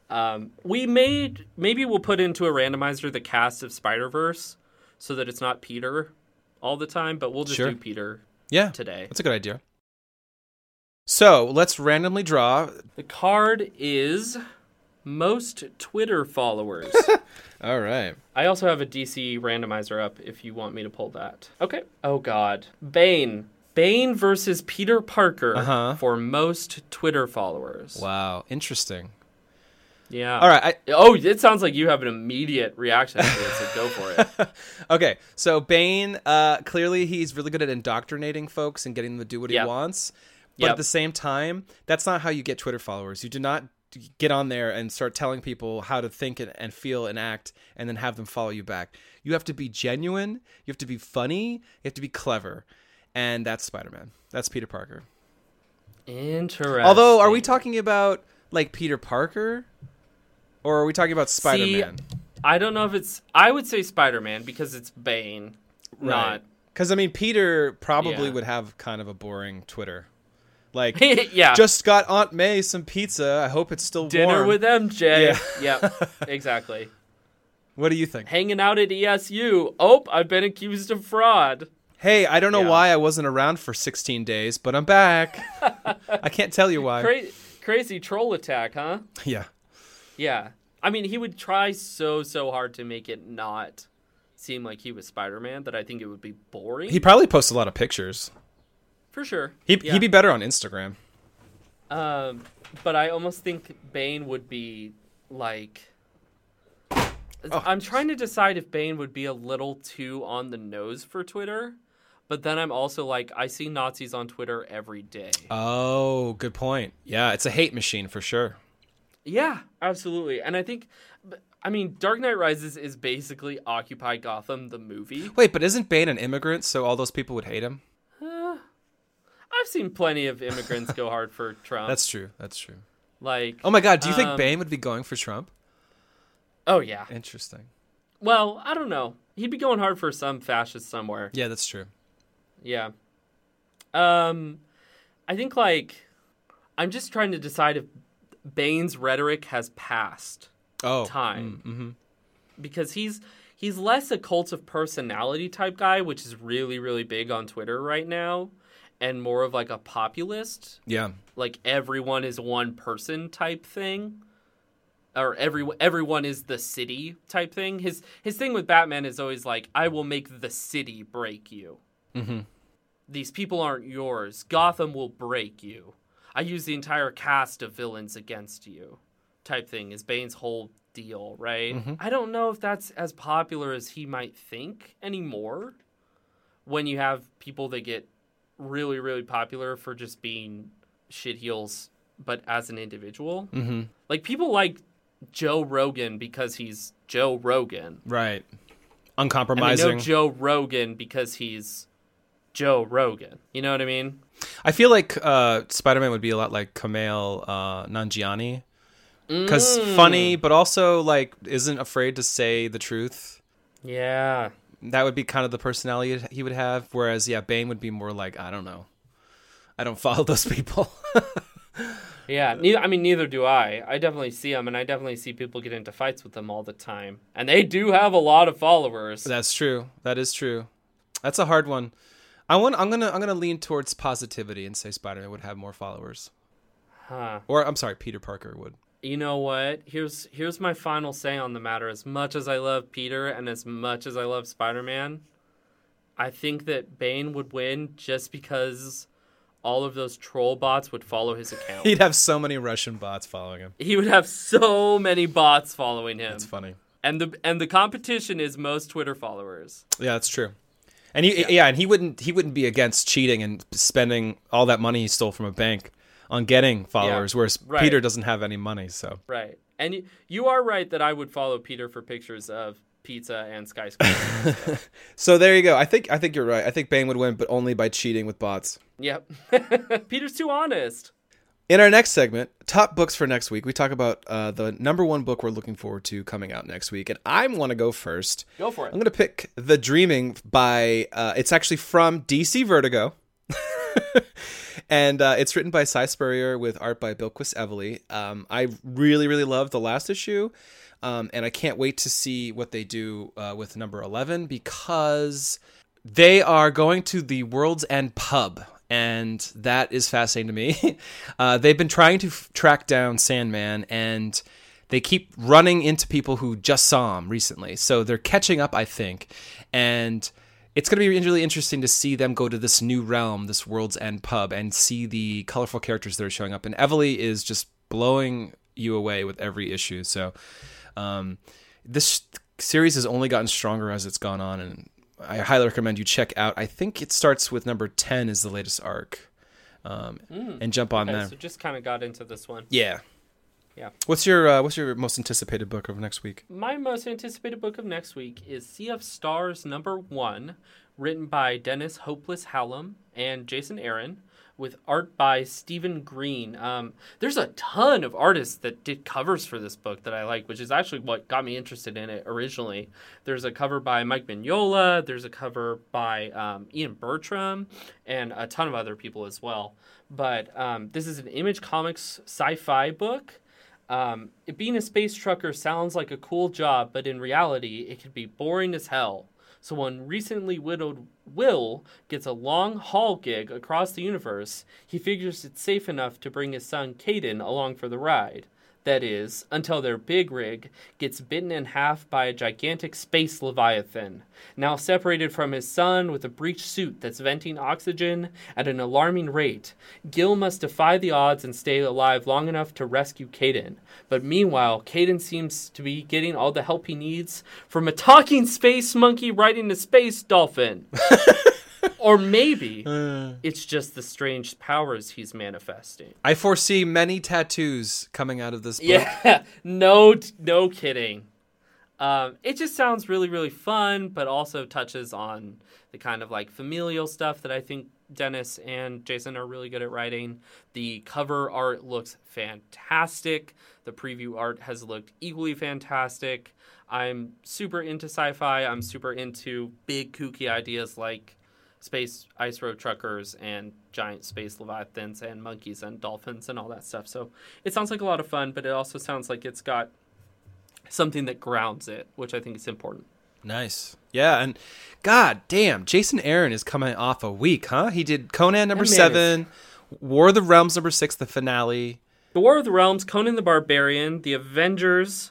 Maybe we'll put into a randomizer the cast of Spider-Verse so that it's not Peter all the time, but we'll just do Peter today. That's a good idea. So let's randomly draw. The card is most Twitter followers. All right. I also have a DC randomizer up if you want me to pull that. Okay. Oh, God. Bane versus Peter Parker for most Twitter followers. Wow. Interesting. Yeah. All right. It sounds like you have an immediate reaction to it, so go for it. Okay. So Bane, clearly he's really good at indoctrinating folks and getting them to do what he wants. But at the same time, that's not how you get Twitter followers. You do not get on there and start telling people how to think and feel and act and then have them follow you back. You have to be genuine. You have to be funny. You have to be clever. And that's Spider-Man. That's Peter Parker. Interesting. Although, are we talking about like Peter Parker? Or are we talking about Spider-Man? See, I don't know if it's... I would say Spider-Man because it's Bane, not... Because, I mean, Peter probably would have kind of a boring Twitter. Like, just got Aunt May some pizza. I hope it's still Dinner warm. with MJ. Yeah. Yep, exactly. What do you think? Hanging out at ESU. Oh, I've been accused of fraud. Hey, I don't know why I wasn't around for 16 days, but I'm back. I can't tell you why. Crazy troll attack, huh? Yeah. Yeah. I mean, he would try so hard to make it not seem like he was Spider-Man that I think it would be boring. He probably posts a lot of pictures. For sure. He'd be better on Instagram. But I almost think Bane would be like. Oh. I'm trying to decide if Bane would be a little too on the nose for Twitter, but then I'm also like, I see Nazis on Twitter every day. Oh, good point. Yeah, it's a hate machine for sure. Yeah, absolutely. And I think, I mean, Dark Knight Rises is basically Occupy Gotham, the movie. Wait, but isn't Bane an immigrant, so all those people would hate him? I've seen plenty of immigrants go hard for Trump. That's true. That's true. Like, oh my God, do you think Bane would be going for Trump? Oh, yeah. Interesting. Well, I don't know. He'd be going hard for some fascist somewhere. Yeah, that's true. Yeah. I think, like, I'm just trying to decide if Bane's rhetoric has passed time. Mm-hmm. Because he's less a cult of personality type guy, which is really, really big on Twitter right now, and more of, like, a populist. Yeah. Like, everyone is one person type thing. Or everyone is the city type thing. His thing with Batman is always like, I will make the city break you. Mm-hmm. These people aren't yours. Gotham will break you. I use the entire cast of villains against you. Type thing is Bane's whole deal, right? Mm-hmm. I don't know if that's as popular as he might think anymore. When you have people that get really, really popular for just being shitheels, but as an individual. Mm-hmm. Like, people like Joe Rogan because he's Joe Rogan. Right. Uncompromising. And they know Joe Rogan because he's Joe Rogan. You know what I mean? I feel like Spider-Man would be a lot like Kumail Nanjiani. Because funny, but also like isn't afraid to say the truth. Yeah. That would be kind of the personality he would have. Whereas, yeah, Bane would be more like, I don't know. I don't follow those people. Yeah, neither do I. I definitely see them, and I definitely see people get into fights with them all the time. And they do have a lot of followers. That's true. That is true. That's a hard one. I'm gonna lean towards positivity and say Spider-Man would have more followers. Huh. Or I'm sorry, Peter Parker would. You know what? Here's my final say on the matter. As much as I love Peter and as much as I love Spider-Man, I think that Bane would win just because all of those troll bots would follow his account. He'd have so many Russian bots following him. He would have so many bots following him. That's funny. And the competition is most Twitter followers. Yeah, that's true. And he wouldn't be against cheating and spending all that money he stole from a bank on getting followers, whereas Peter doesn't have any money. So right, and you are right that I would follow Peter for pictures of pizza and skyscraper. So there you go. I think you're right. I think Bane would win, but only by cheating with bots. Yep. Peter's too honest. In our next segment, top books for next week, we talk about the number one book we're looking forward to coming out next week. And I want to go first. Go for it. I'm going to pick The Dreaming by, it's actually from DC Vertigo. And it's written by Cy Spurrier with art by Bilquis Evely. I really, really loved the last issue. And I can't wait to see what they do with number 11 because they are going to the World's End pub. And that is fascinating to me. They've been trying to track down Sandman, and they keep running into people who just saw him recently. So they're catching up, I think. And it's going to be really interesting to see them go to this new realm, this World's End pub, and see the colorful characters that are showing up. And Evely is just blowing you away with every issue. So this series has only gotten stronger as it's gone on, and I highly recommend you check out. I think it starts with number 10 is the latest arc, and jump on there. So just kind of got into this one. Yeah. What's your most anticipated book of next week? My most anticipated book of next week is Sea of Stars #1, written by Dennis Hopeless Hallam and Jason Aaron, with art by Stephen Green. There's a ton of artists that did covers for this book that I like, which is actually what got me interested in it originally. There's a cover by Mike Mignola, there's a cover by Ian Bertram, and a ton of other people as well. But this is an Image Comics sci-fi book. Being a space trucker sounds like a cool job, but in reality, it can be boring as hell. So when recently widowed Will gets a long-haul gig across the universe, he figures it's safe enough to bring his son Caden along for the ride. that is, until their big rig gets bitten in half by a gigantic space leviathan, now separated from his son with a breached suit that's venting oxygen at an alarming rate. Gil must defy the odds and stay alive long enough to rescue Caden. But meanwhile, Caden seems to be getting all the help he needs from a talking space monkey riding a space dolphin. Or maybe it's just the strange powers he's manifesting. I foresee many tattoos coming out of this book. Yeah, no kidding. It just sounds really, really fun, but also touches on the kind of like familial stuff that I think Dennis and Jason are really good at writing. The cover art looks fantastic. The preview art has looked equally fantastic. I'm super into sci-fi. I'm super into big, kooky ideas like space ice road truckers and giant space leviathans and monkeys and dolphins and all that stuff. So it sounds like a lot of fun, but it also sounds like it's got something that grounds it, which I think is important. Nice. Yeah, and god damn, Jason Aaron is coming off a week, huh? He did Conan number 7, War of the Realms number 6, the finale. The War of the Realms, Conan the Barbarian, The Avengers,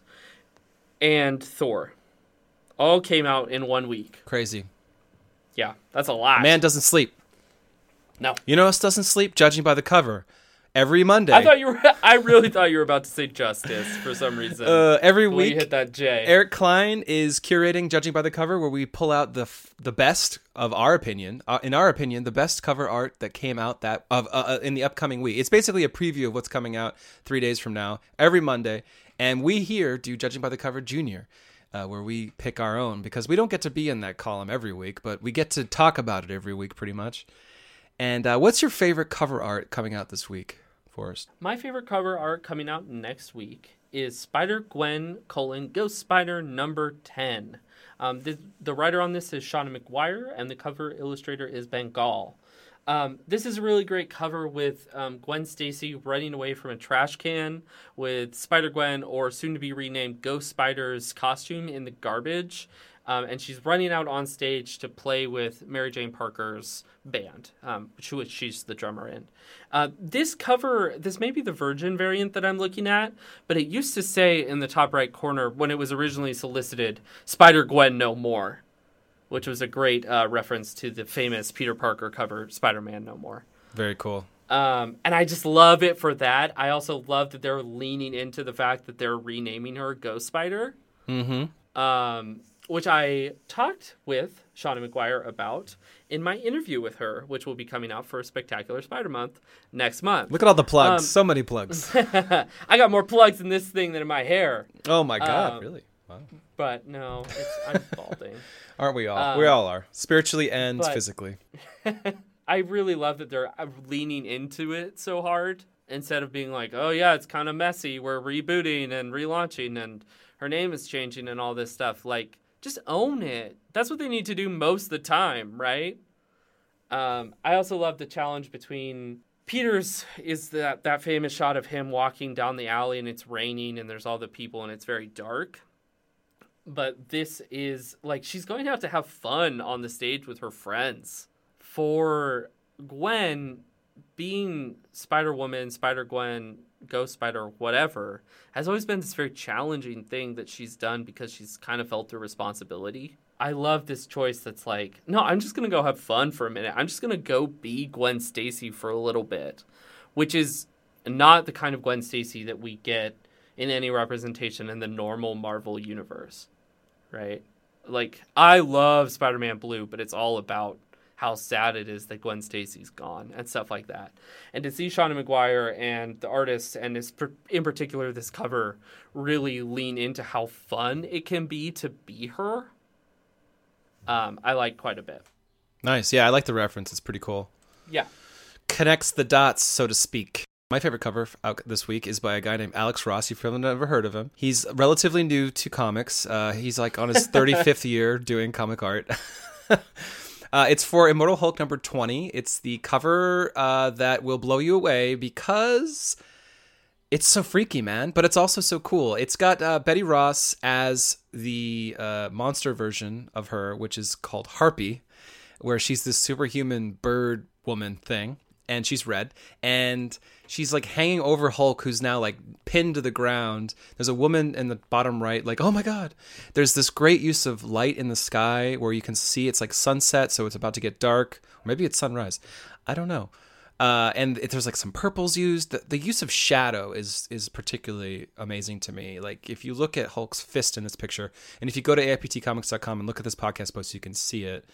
and Thor all came out in 1 week. Crazy. Yeah, that's a lot. Man doesn't sleep. No. You know who else doesn't sleep? Judging by the cover. Every Monday. I really thought you were about to say Justice for some reason. Every week, you hit that J. Eric Klein is curating Judging by the Cover, where we pull out the best of our opinion. In our opinion, the best cover art that came out in the upcoming week. It's basically a preview of what's coming out 3 days from now, every Monday. And we here do Judging by the Cover Junior, where we pick our own, because we don't get to be in that column every week, but we get to talk about it every week pretty much. And what's your favorite cover art coming out this week, Forrest? My favorite cover art coming out next week is Spider-Gwen: Ghost Spider number 10. The writer on this is Shauna McGuire, and the cover illustrator is Bengal. This is a really great cover with Gwen Stacy running away from a trash can with Spider-Gwen, or soon-to-be renamed Ghost Spider's costume, in the garbage. And she's running out on stage to play with Mary Jane Parker's band, which she's the drummer in. This cover, this may be the Virgin variant that I'm looking at, but it used to say in the top right corner, when it was originally solicited, Spider-Gwen No More, which was a great reference to the famous Peter Parker cover, Spider-Man No More. Very cool. And I just love it for that. I also love that they're leaning into the fact that they're renaming her Ghost Spider. Mm-hmm. Which I talked with Shauna McGuire about in my interview with her, which will be coming out for Spectacular Spider Month next month. Look at all the plugs. So many plugs. I got more plugs in this thing than in my hair. Oh, my God. Really? Wow. But no, I'm balding. Aren't we all? We all are. Spiritually and physically. I really love that they're leaning into it so hard, instead of being like, oh, yeah, it's kind of messy. We're rebooting and relaunching, and her name is changing and all this stuff. Like, just own it. That's what they need to do most of the time, right? I also love the challenge between Peter's is that famous shot of him walking down the alley and it's raining and there's all the people and it's very dark. But this is like, she's going to have fun on the stage with her friends. For Gwen, being Spider-Woman, Spider-Gwen, Ghost Spider, whatever, has always been this very challenging thing that she's done because she's kind of felt her responsibility. I love this choice that's like, no, I'm just going to go have fun for a minute. I'm just going to go be Gwen Stacy for a little bit, which is not the kind of Gwen Stacy that we get in any representation in the normal Marvel universe, right? Like, I love Spider-Man Blue, but it's all about how sad it is that Gwen Stacy's gone and stuff like that. And to see Shauna McGuire and the artists, and in particular this cover, really lean into how fun it can be to be her, I like quite a bit. Nice. Yeah, I like the reference. It's pretty cool. Yeah. Connects the dots, so to speak. My favorite cover out this week is by a guy named Alex Ross. You've probably never heard of him. He's relatively new to comics. He's like on his 35th year doing comic art. It's for Immortal Hulk number 20. It's the cover that will blow you away because it's so freaky, man. But it's also so cool. It's got Betty Ross as the monster version of her, which is called Harpy, where she's this superhuman bird woman thing. and she's red, and she's like hanging over Hulk, who's now like pinned to the ground. There's a woman in the bottom right, like, oh my god. There's this great use of light in the sky where you can see it's like sunset, so it's about to get dark, or maybe it's sunrise. I don't know. And there's like some purples used. The use of shadow is particularly amazing to me. Like if you look at Hulk's fist in this picture, and if you go to AIPTcomics.com and look at this podcast post, you can see it.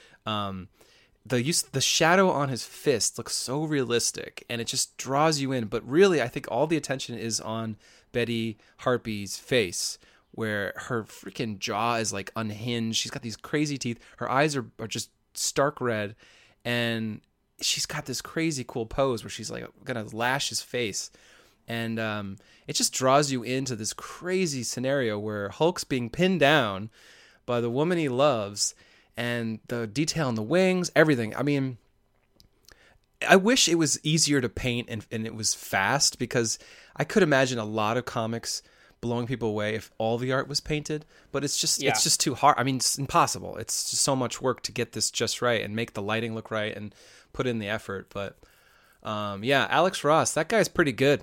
The shadow on his fist looks so realistic, and it just draws you in. But really, I think all the attention is on Betty Harpy's face, where her freaking jaw is like unhinged. She's got these crazy teeth. Her eyes are just stark red, and she's got this crazy cool pose where she's like gonna lash his face, and it just draws you into this crazy scenario where Hulk's being pinned down by the woman he loves, and the detail in the wings, everything. I mean, I wish it was easier to paint and it was fast, because I could imagine a lot of comics blowing people away if all the art was painted, but it's just too hard. I mean, it's impossible. It's just so much work to get this just right and make the lighting look right and put in the effort. But Alex Ross, that guy's pretty good.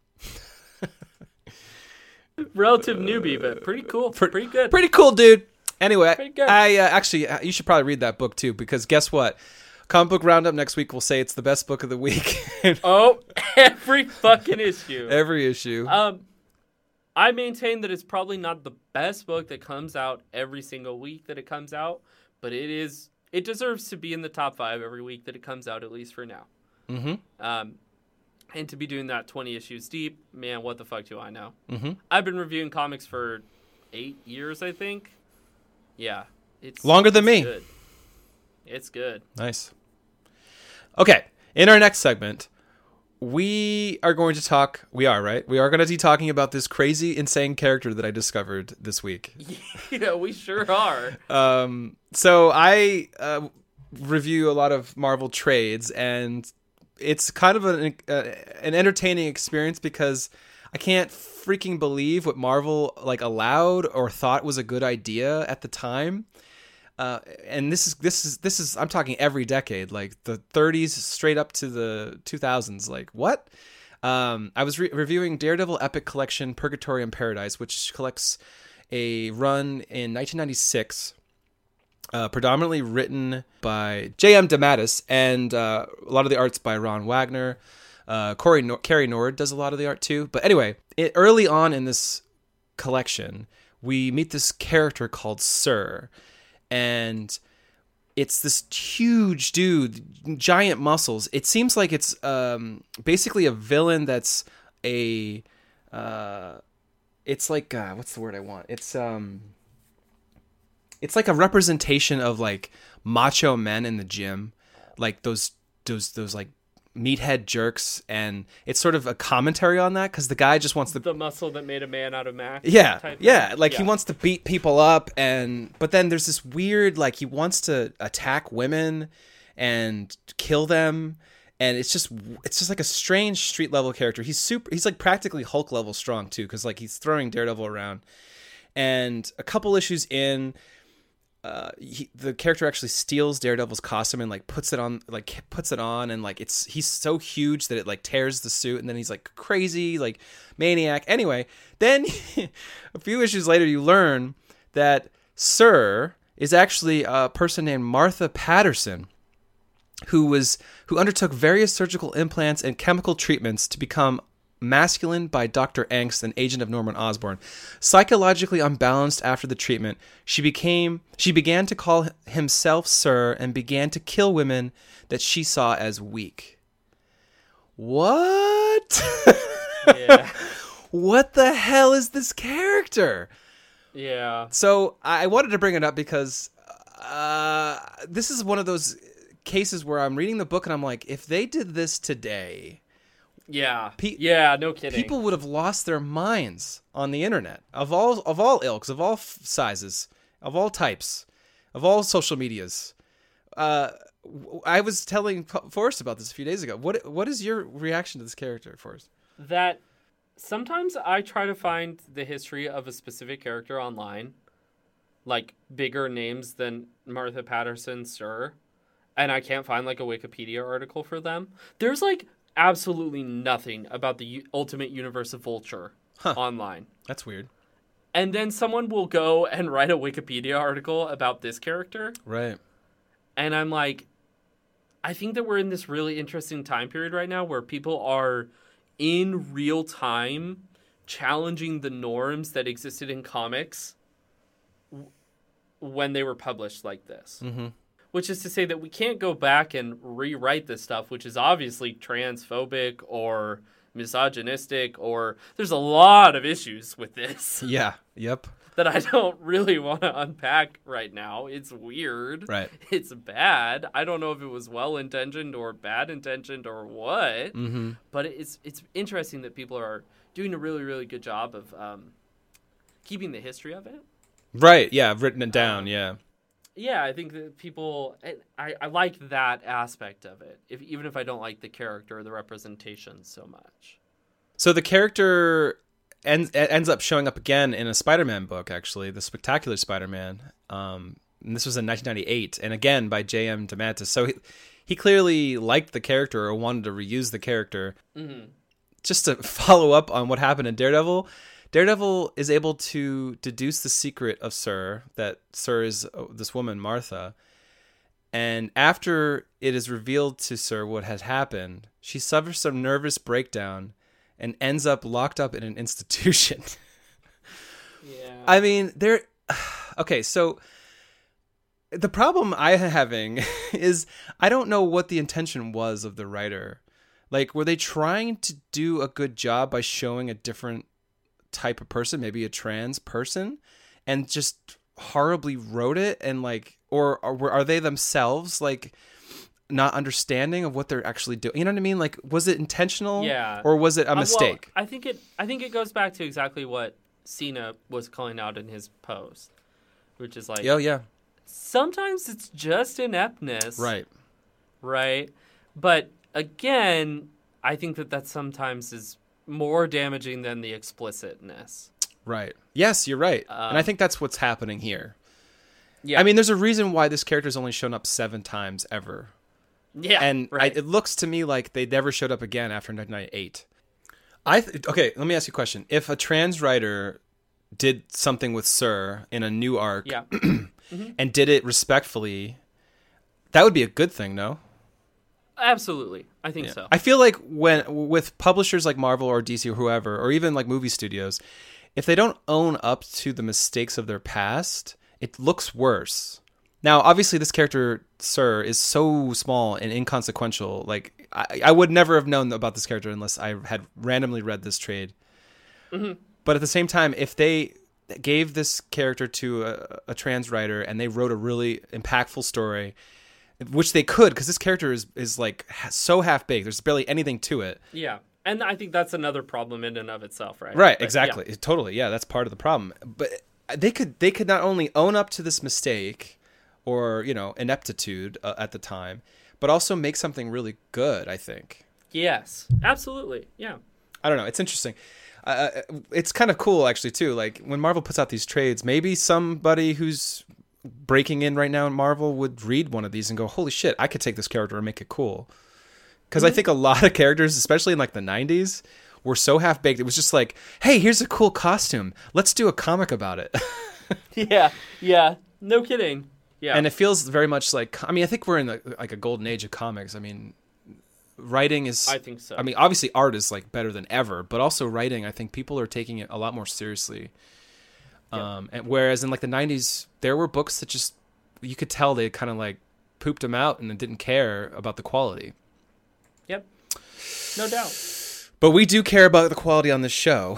Relative newbie, but pretty cool. Pretty good. Pretty cool, dude. Anyway, pretty good. I actually, you should probably read that book too, because guess what? Comic Book Roundup next week will say it's the best book of the week. Oh, every fucking issue. Every issue. I maintain that it's probably not the best book that comes out every single week that it comes out, but it deserves to be in the top 5 every week that it comes out, at least for now. Mm-hmm. And to be doing that 20 issues deep, man, what the fuck do I know? Mm-hmm. I've been reviewing comics for 8 years, I think. Yeah. It's longer than me. Good. It's good. Nice. Okay, in our next segment, we are going to talk. We are going to be talking about this crazy, insane character that I discovered this week. Yeah, we sure are. So I review a lot of Marvel trades, and it's kind of an entertaining experience, because I can't freaking believe what Marvel like allowed or thought was a good idea at the time. And this is I'm talking every decade, like the 30s straight up to the 2000s. Like what? I was reviewing Daredevil Epic Collection Purgatory and Paradise, which collects a run in 1996, predominantly written by J.M. DeMatteis, and a lot of the art's by Ron Wagner. Carrie Nord does a lot of the art too. But anyway, early on in this collection, we meet this character called Sir. And it's this huge dude, giant muscles. It seems like it's basically a villain that's it's like what's the word I want? It's like a representation of like macho men in the gym, like those like meathead jerks, and it's sort of a commentary on that, because the guy just wants the muscle that made a man out of Max. He wants to beat people up, but then there's this weird, like, he wants to attack women and kill them, and it's just like a strange street level character. He's like practically Hulk level strong too, because like he's throwing Daredevil around, and a couple issues in, the character actually steals Daredevil's costume and like puts it on, and like he's so huge that it like tears the suit, and then he's like crazy, like maniac. Anyway, then a few issues later, you learn that Sir is actually a person named Martha Patterson, who undertook various surgical implants and chemical treatments to become masculine by Dr. Angst, an agent of Norman Osborn. Psychologically unbalanced after the treatment, she began to call himself Sir and began to kill women that she saw as weak. What? Yeah. What the hell is this character? Yeah. So I wanted to bring it up because this is one of those cases where I'm reading the book and I'm like, if they did this today... Yeah. No kidding. People would have lost their minds on the internet of all ilks, of all sizes, of all types, of all social medias. I was telling Forrest about this a few days ago. What is your reaction to this character, Forrest? That sometimes I try to find the history of a specific character online, like bigger names than Martha Patterson, Sir, and I can't find like a Wikipedia article for them. There's like absolutely nothing about the Ultimate Universe of Vulture online. That's weird. And then someone will go and write a Wikipedia article about this character. Right. And I'm like, I think that we're in this really interesting time period right now where people are in real time challenging the norms that existed in comics when they were published like this. Mm-hmm. Which is to say that we can't go back and rewrite this stuff, which is obviously transphobic or misogynistic, or there's a lot of issues with this. Yeah. Yep. That I don't really want to unpack right now. It's weird. Right. It's bad. I don't know if it was well-intentioned or bad-intentioned or what. Mm-hmm. But it's interesting that people are doing a really, really good job of keeping the history of it. Right. Yeah. I've written it down. Yeah. Yeah, I think that people... I like that aspect of it, even if I don't like the character or the representation so much. So the character ends up showing up again in a Spider-Man book, actually, the Spectacular Spider-Man. And this was in 1998, and again by J.M. DeMatteis. So he clearly liked the character or wanted to reuse the character. Mm-hmm. Just to follow up on what happened in Daredevil... Daredevil is able to deduce the secret of Sur, that Sur is this woman, Martha. And after it is revealed to Sur what has happened, she suffers some nervous breakdown and ends up locked up in an institution. Yeah. I mean, okay, so the problem I'm having is I don't know what the intention was of the writer. Like, were they trying to do a good job by showing a different type of person, maybe a trans person, and just horribly wrote it, and like, or are they themselves like not understanding of what they're actually doing? You know what I mean? Like, was it intentional? Yeah. Or was it a mistake? Well, I think it goes back to exactly what Cena was calling out in his post, which is like, oh yeah, sometimes it's just ineptness, right? But again, I think that sometimes is more damaging than the explicitness. Right. Yes, you're right. And I think that's what's happening here. Yeah. I mean, there's a reason why this character's only shown up 7 times ever. Yeah. And right. It looks to me like they never showed up again after 1998. Okay, let me ask you a question. If a trans writer did something with Sur in a new arc, yeah. Mm-hmm. and did it respectfully, that would be a good thing, no? Absolutely. I think so. I feel like with publishers like Marvel or DC or whoever, or even like movie studios, if they don't own up to the mistakes of their past, it looks worse. Now, obviously, this character, Sur, is so small and inconsequential. Like, I would never have known about this character unless I had randomly read this trade. Mm-hmm. But at the same time, if they gave this character to a trans writer and they wrote a really impactful story, which they could, because this character is like so half-baked. There's barely anything to it. Yeah. And I think that's another problem in and of itself, right? Right, but, exactly. Yeah. Totally. Yeah, that's part of the problem. But they could not only own up to this mistake or, ineptitude at the time, but also make something really good, I think. Yes, absolutely. Yeah. I don't know. It's interesting. It's kind of cool, actually, too. Like, when Marvel puts out these trades, maybe somebody who's breaking in right now in Marvel would read one of these and go, holy shit, I could take this character and make it cool. Because I think a lot of characters, especially in like the 90s, were so half-baked. It was just like, hey, here's a cool costume. Let's do a comic about it. Yeah. No kidding. Yeah. And it feels very much like, I think we're in a golden age of comics. I mean, writing is... I think so. I mean, obviously art is like better than ever, but also writing, I think people are taking it a lot more seriously. Yeah. And whereas in like the 90s, there were books that just, you could tell they kind of like pooped them out and then didn't care about the quality. Yep. No doubt. But we do care about the quality on this show,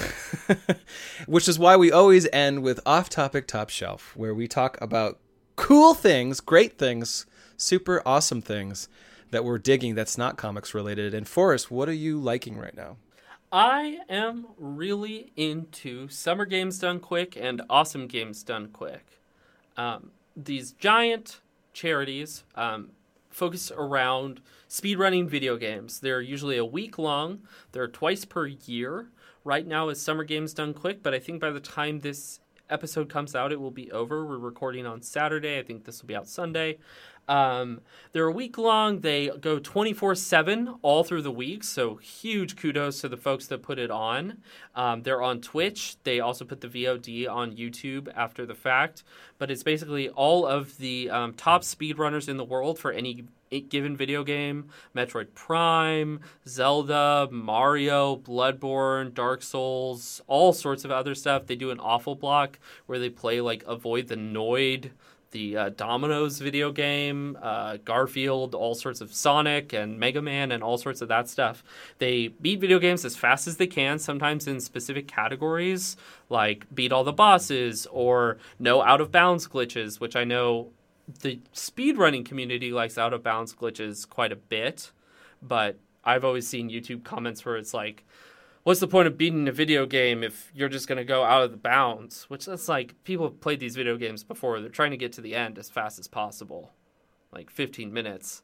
which is why we always end with Off Topic Top Shelf, where we talk about cool things, great things, super awesome things that we're digging that's not comics related. And Forrest, what are you liking right now? I am really into Summer Games Done Quick and Awesome Games Done Quick. These giant charities focus around speedrunning video games. They're usually a week long. They're twice per year. Right now is Summer Games Done Quick, but I think by the time this episode comes out, it will be over. We're recording on Saturday. I think this will be out Sunday. They're a week long. They go 24/7 all through the week. So huge kudos to the folks that put it on. They're on Twitch. They also put the VOD on YouTube after the fact. But it's basically all of the top speedrunners in the world for any given video game. Metroid Prime, Zelda, Mario, Bloodborne, Dark Souls, all sorts of other stuff. They do an awful block where they play like Avoid the Noid, the Dominoes video game, Garfield, all sorts of Sonic and Mega Man and all sorts of that stuff. They beat video games as fast as they can, sometimes in specific categories, like beat all the bosses or no out-of-bounds glitches, which I know the speedrunning community likes out-of-bounds glitches quite a bit. But I've always seen YouTube comments where it's like, what's the point of beating a video game if you're just going to go out of the bounds? Which that's like, people have played these video games before. They're trying to get to the end as fast as possible, like 15 minutes.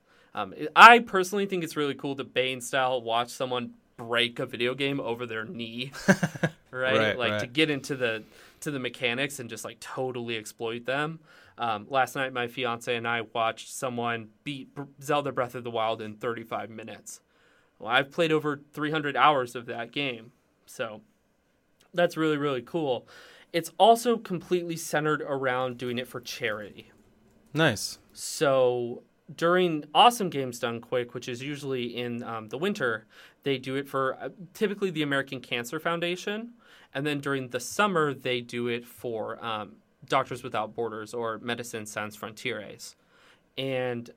I personally think it's really cool to Bane style watch someone break a video game over their knee, right? To get into the mechanics and just like totally exploit them. Last night, my fiance and I watched someone beat Zelda Breath of the Wild in 35 minutes. Well, I've played over 300 hours of that game, so that's really, really cool. It's also completely centered around doing it for charity. Nice. So during Awesome Games Done Quick, which is usually in the winter, they do it for typically the American Cancer Foundation, and then during the summer, they do it for Doctors Without Borders or Médecins Sans Frontières. And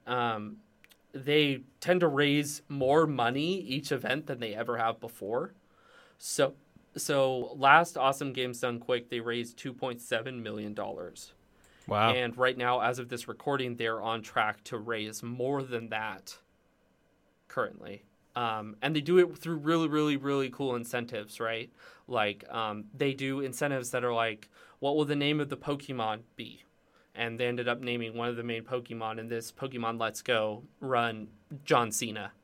they tend to raise more money each event than they ever have before. So last Awesome Games Done Quick, they raised $2.7 million. Wow. And right now, as of this recording, they're on track to raise more than that currently. And they do it through really, really, really cool incentives, right? Like they do incentives that are like, what will the name of the Pokemon be? And they ended up naming one of the main Pokemon in this Pokemon Let's Go run John Cena.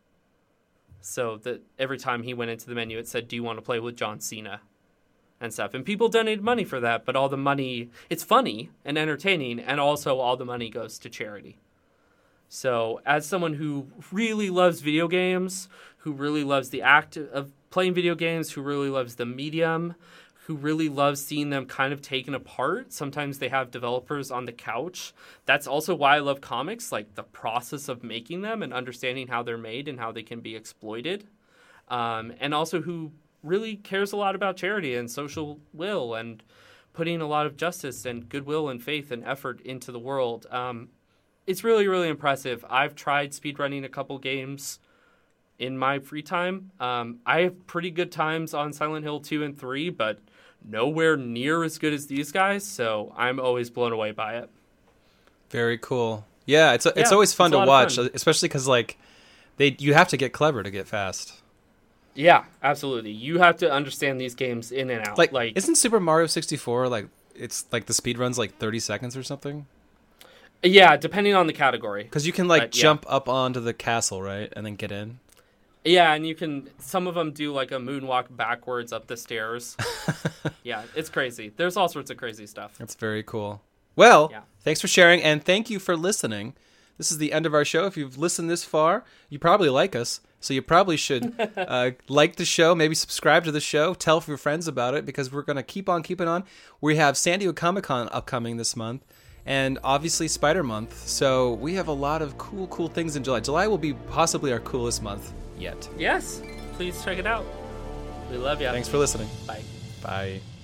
So that every time he went into the menu, it said, do you want to play with John Cena? And stuff. And people donated money for that, but all the money, it's funny and entertaining, and also all the money goes to charity. So as someone who really loves video games, who really loves the act of playing video games, who really loves the medium, who really loves seeing them kind of taken apart. Sometimes they have developers on the couch. That's also why I love comics, like the process of making them and understanding how they're made and how they can be exploited. And also who really cares a lot about charity and social will and putting a lot of justice and goodwill and faith and effort into the world. It's really, really impressive. I've tried speedrunning a couple games in my free time. I have pretty good times on Silent Hill 2 and 3, but nowhere near as good as these guys, so I'm always blown away by it. Very cool. Yeah, it's always fun to watch, especially because like you have to get clever to get fast. Yeah, absolutely. You have to understand these games in and out. Like isn't Super Mario 64 like it's like the speed run's like 30 seconds or something? Yeah, depending on the category. Because you can jump up onto the castle, right, and then get in. Yeah, and some of them do like a moonwalk backwards up the stairs. Yeah, it's crazy. There's all sorts of crazy stuff. That's very cool. Well, Thanks for sharing, and thank you for listening. This is the end of our show. If you've listened this far, you probably like us, so you probably should like the show, maybe subscribe to the show, tell your friends about it, because we're going to keep on keeping on. We have San Diego Comic-Con upcoming this month, and obviously Spider Month, so we have a lot of cool things in July. July will be possibly our coolest month yet. Yes, please check it out. We love you. Thanks for listening. Bye. Bye.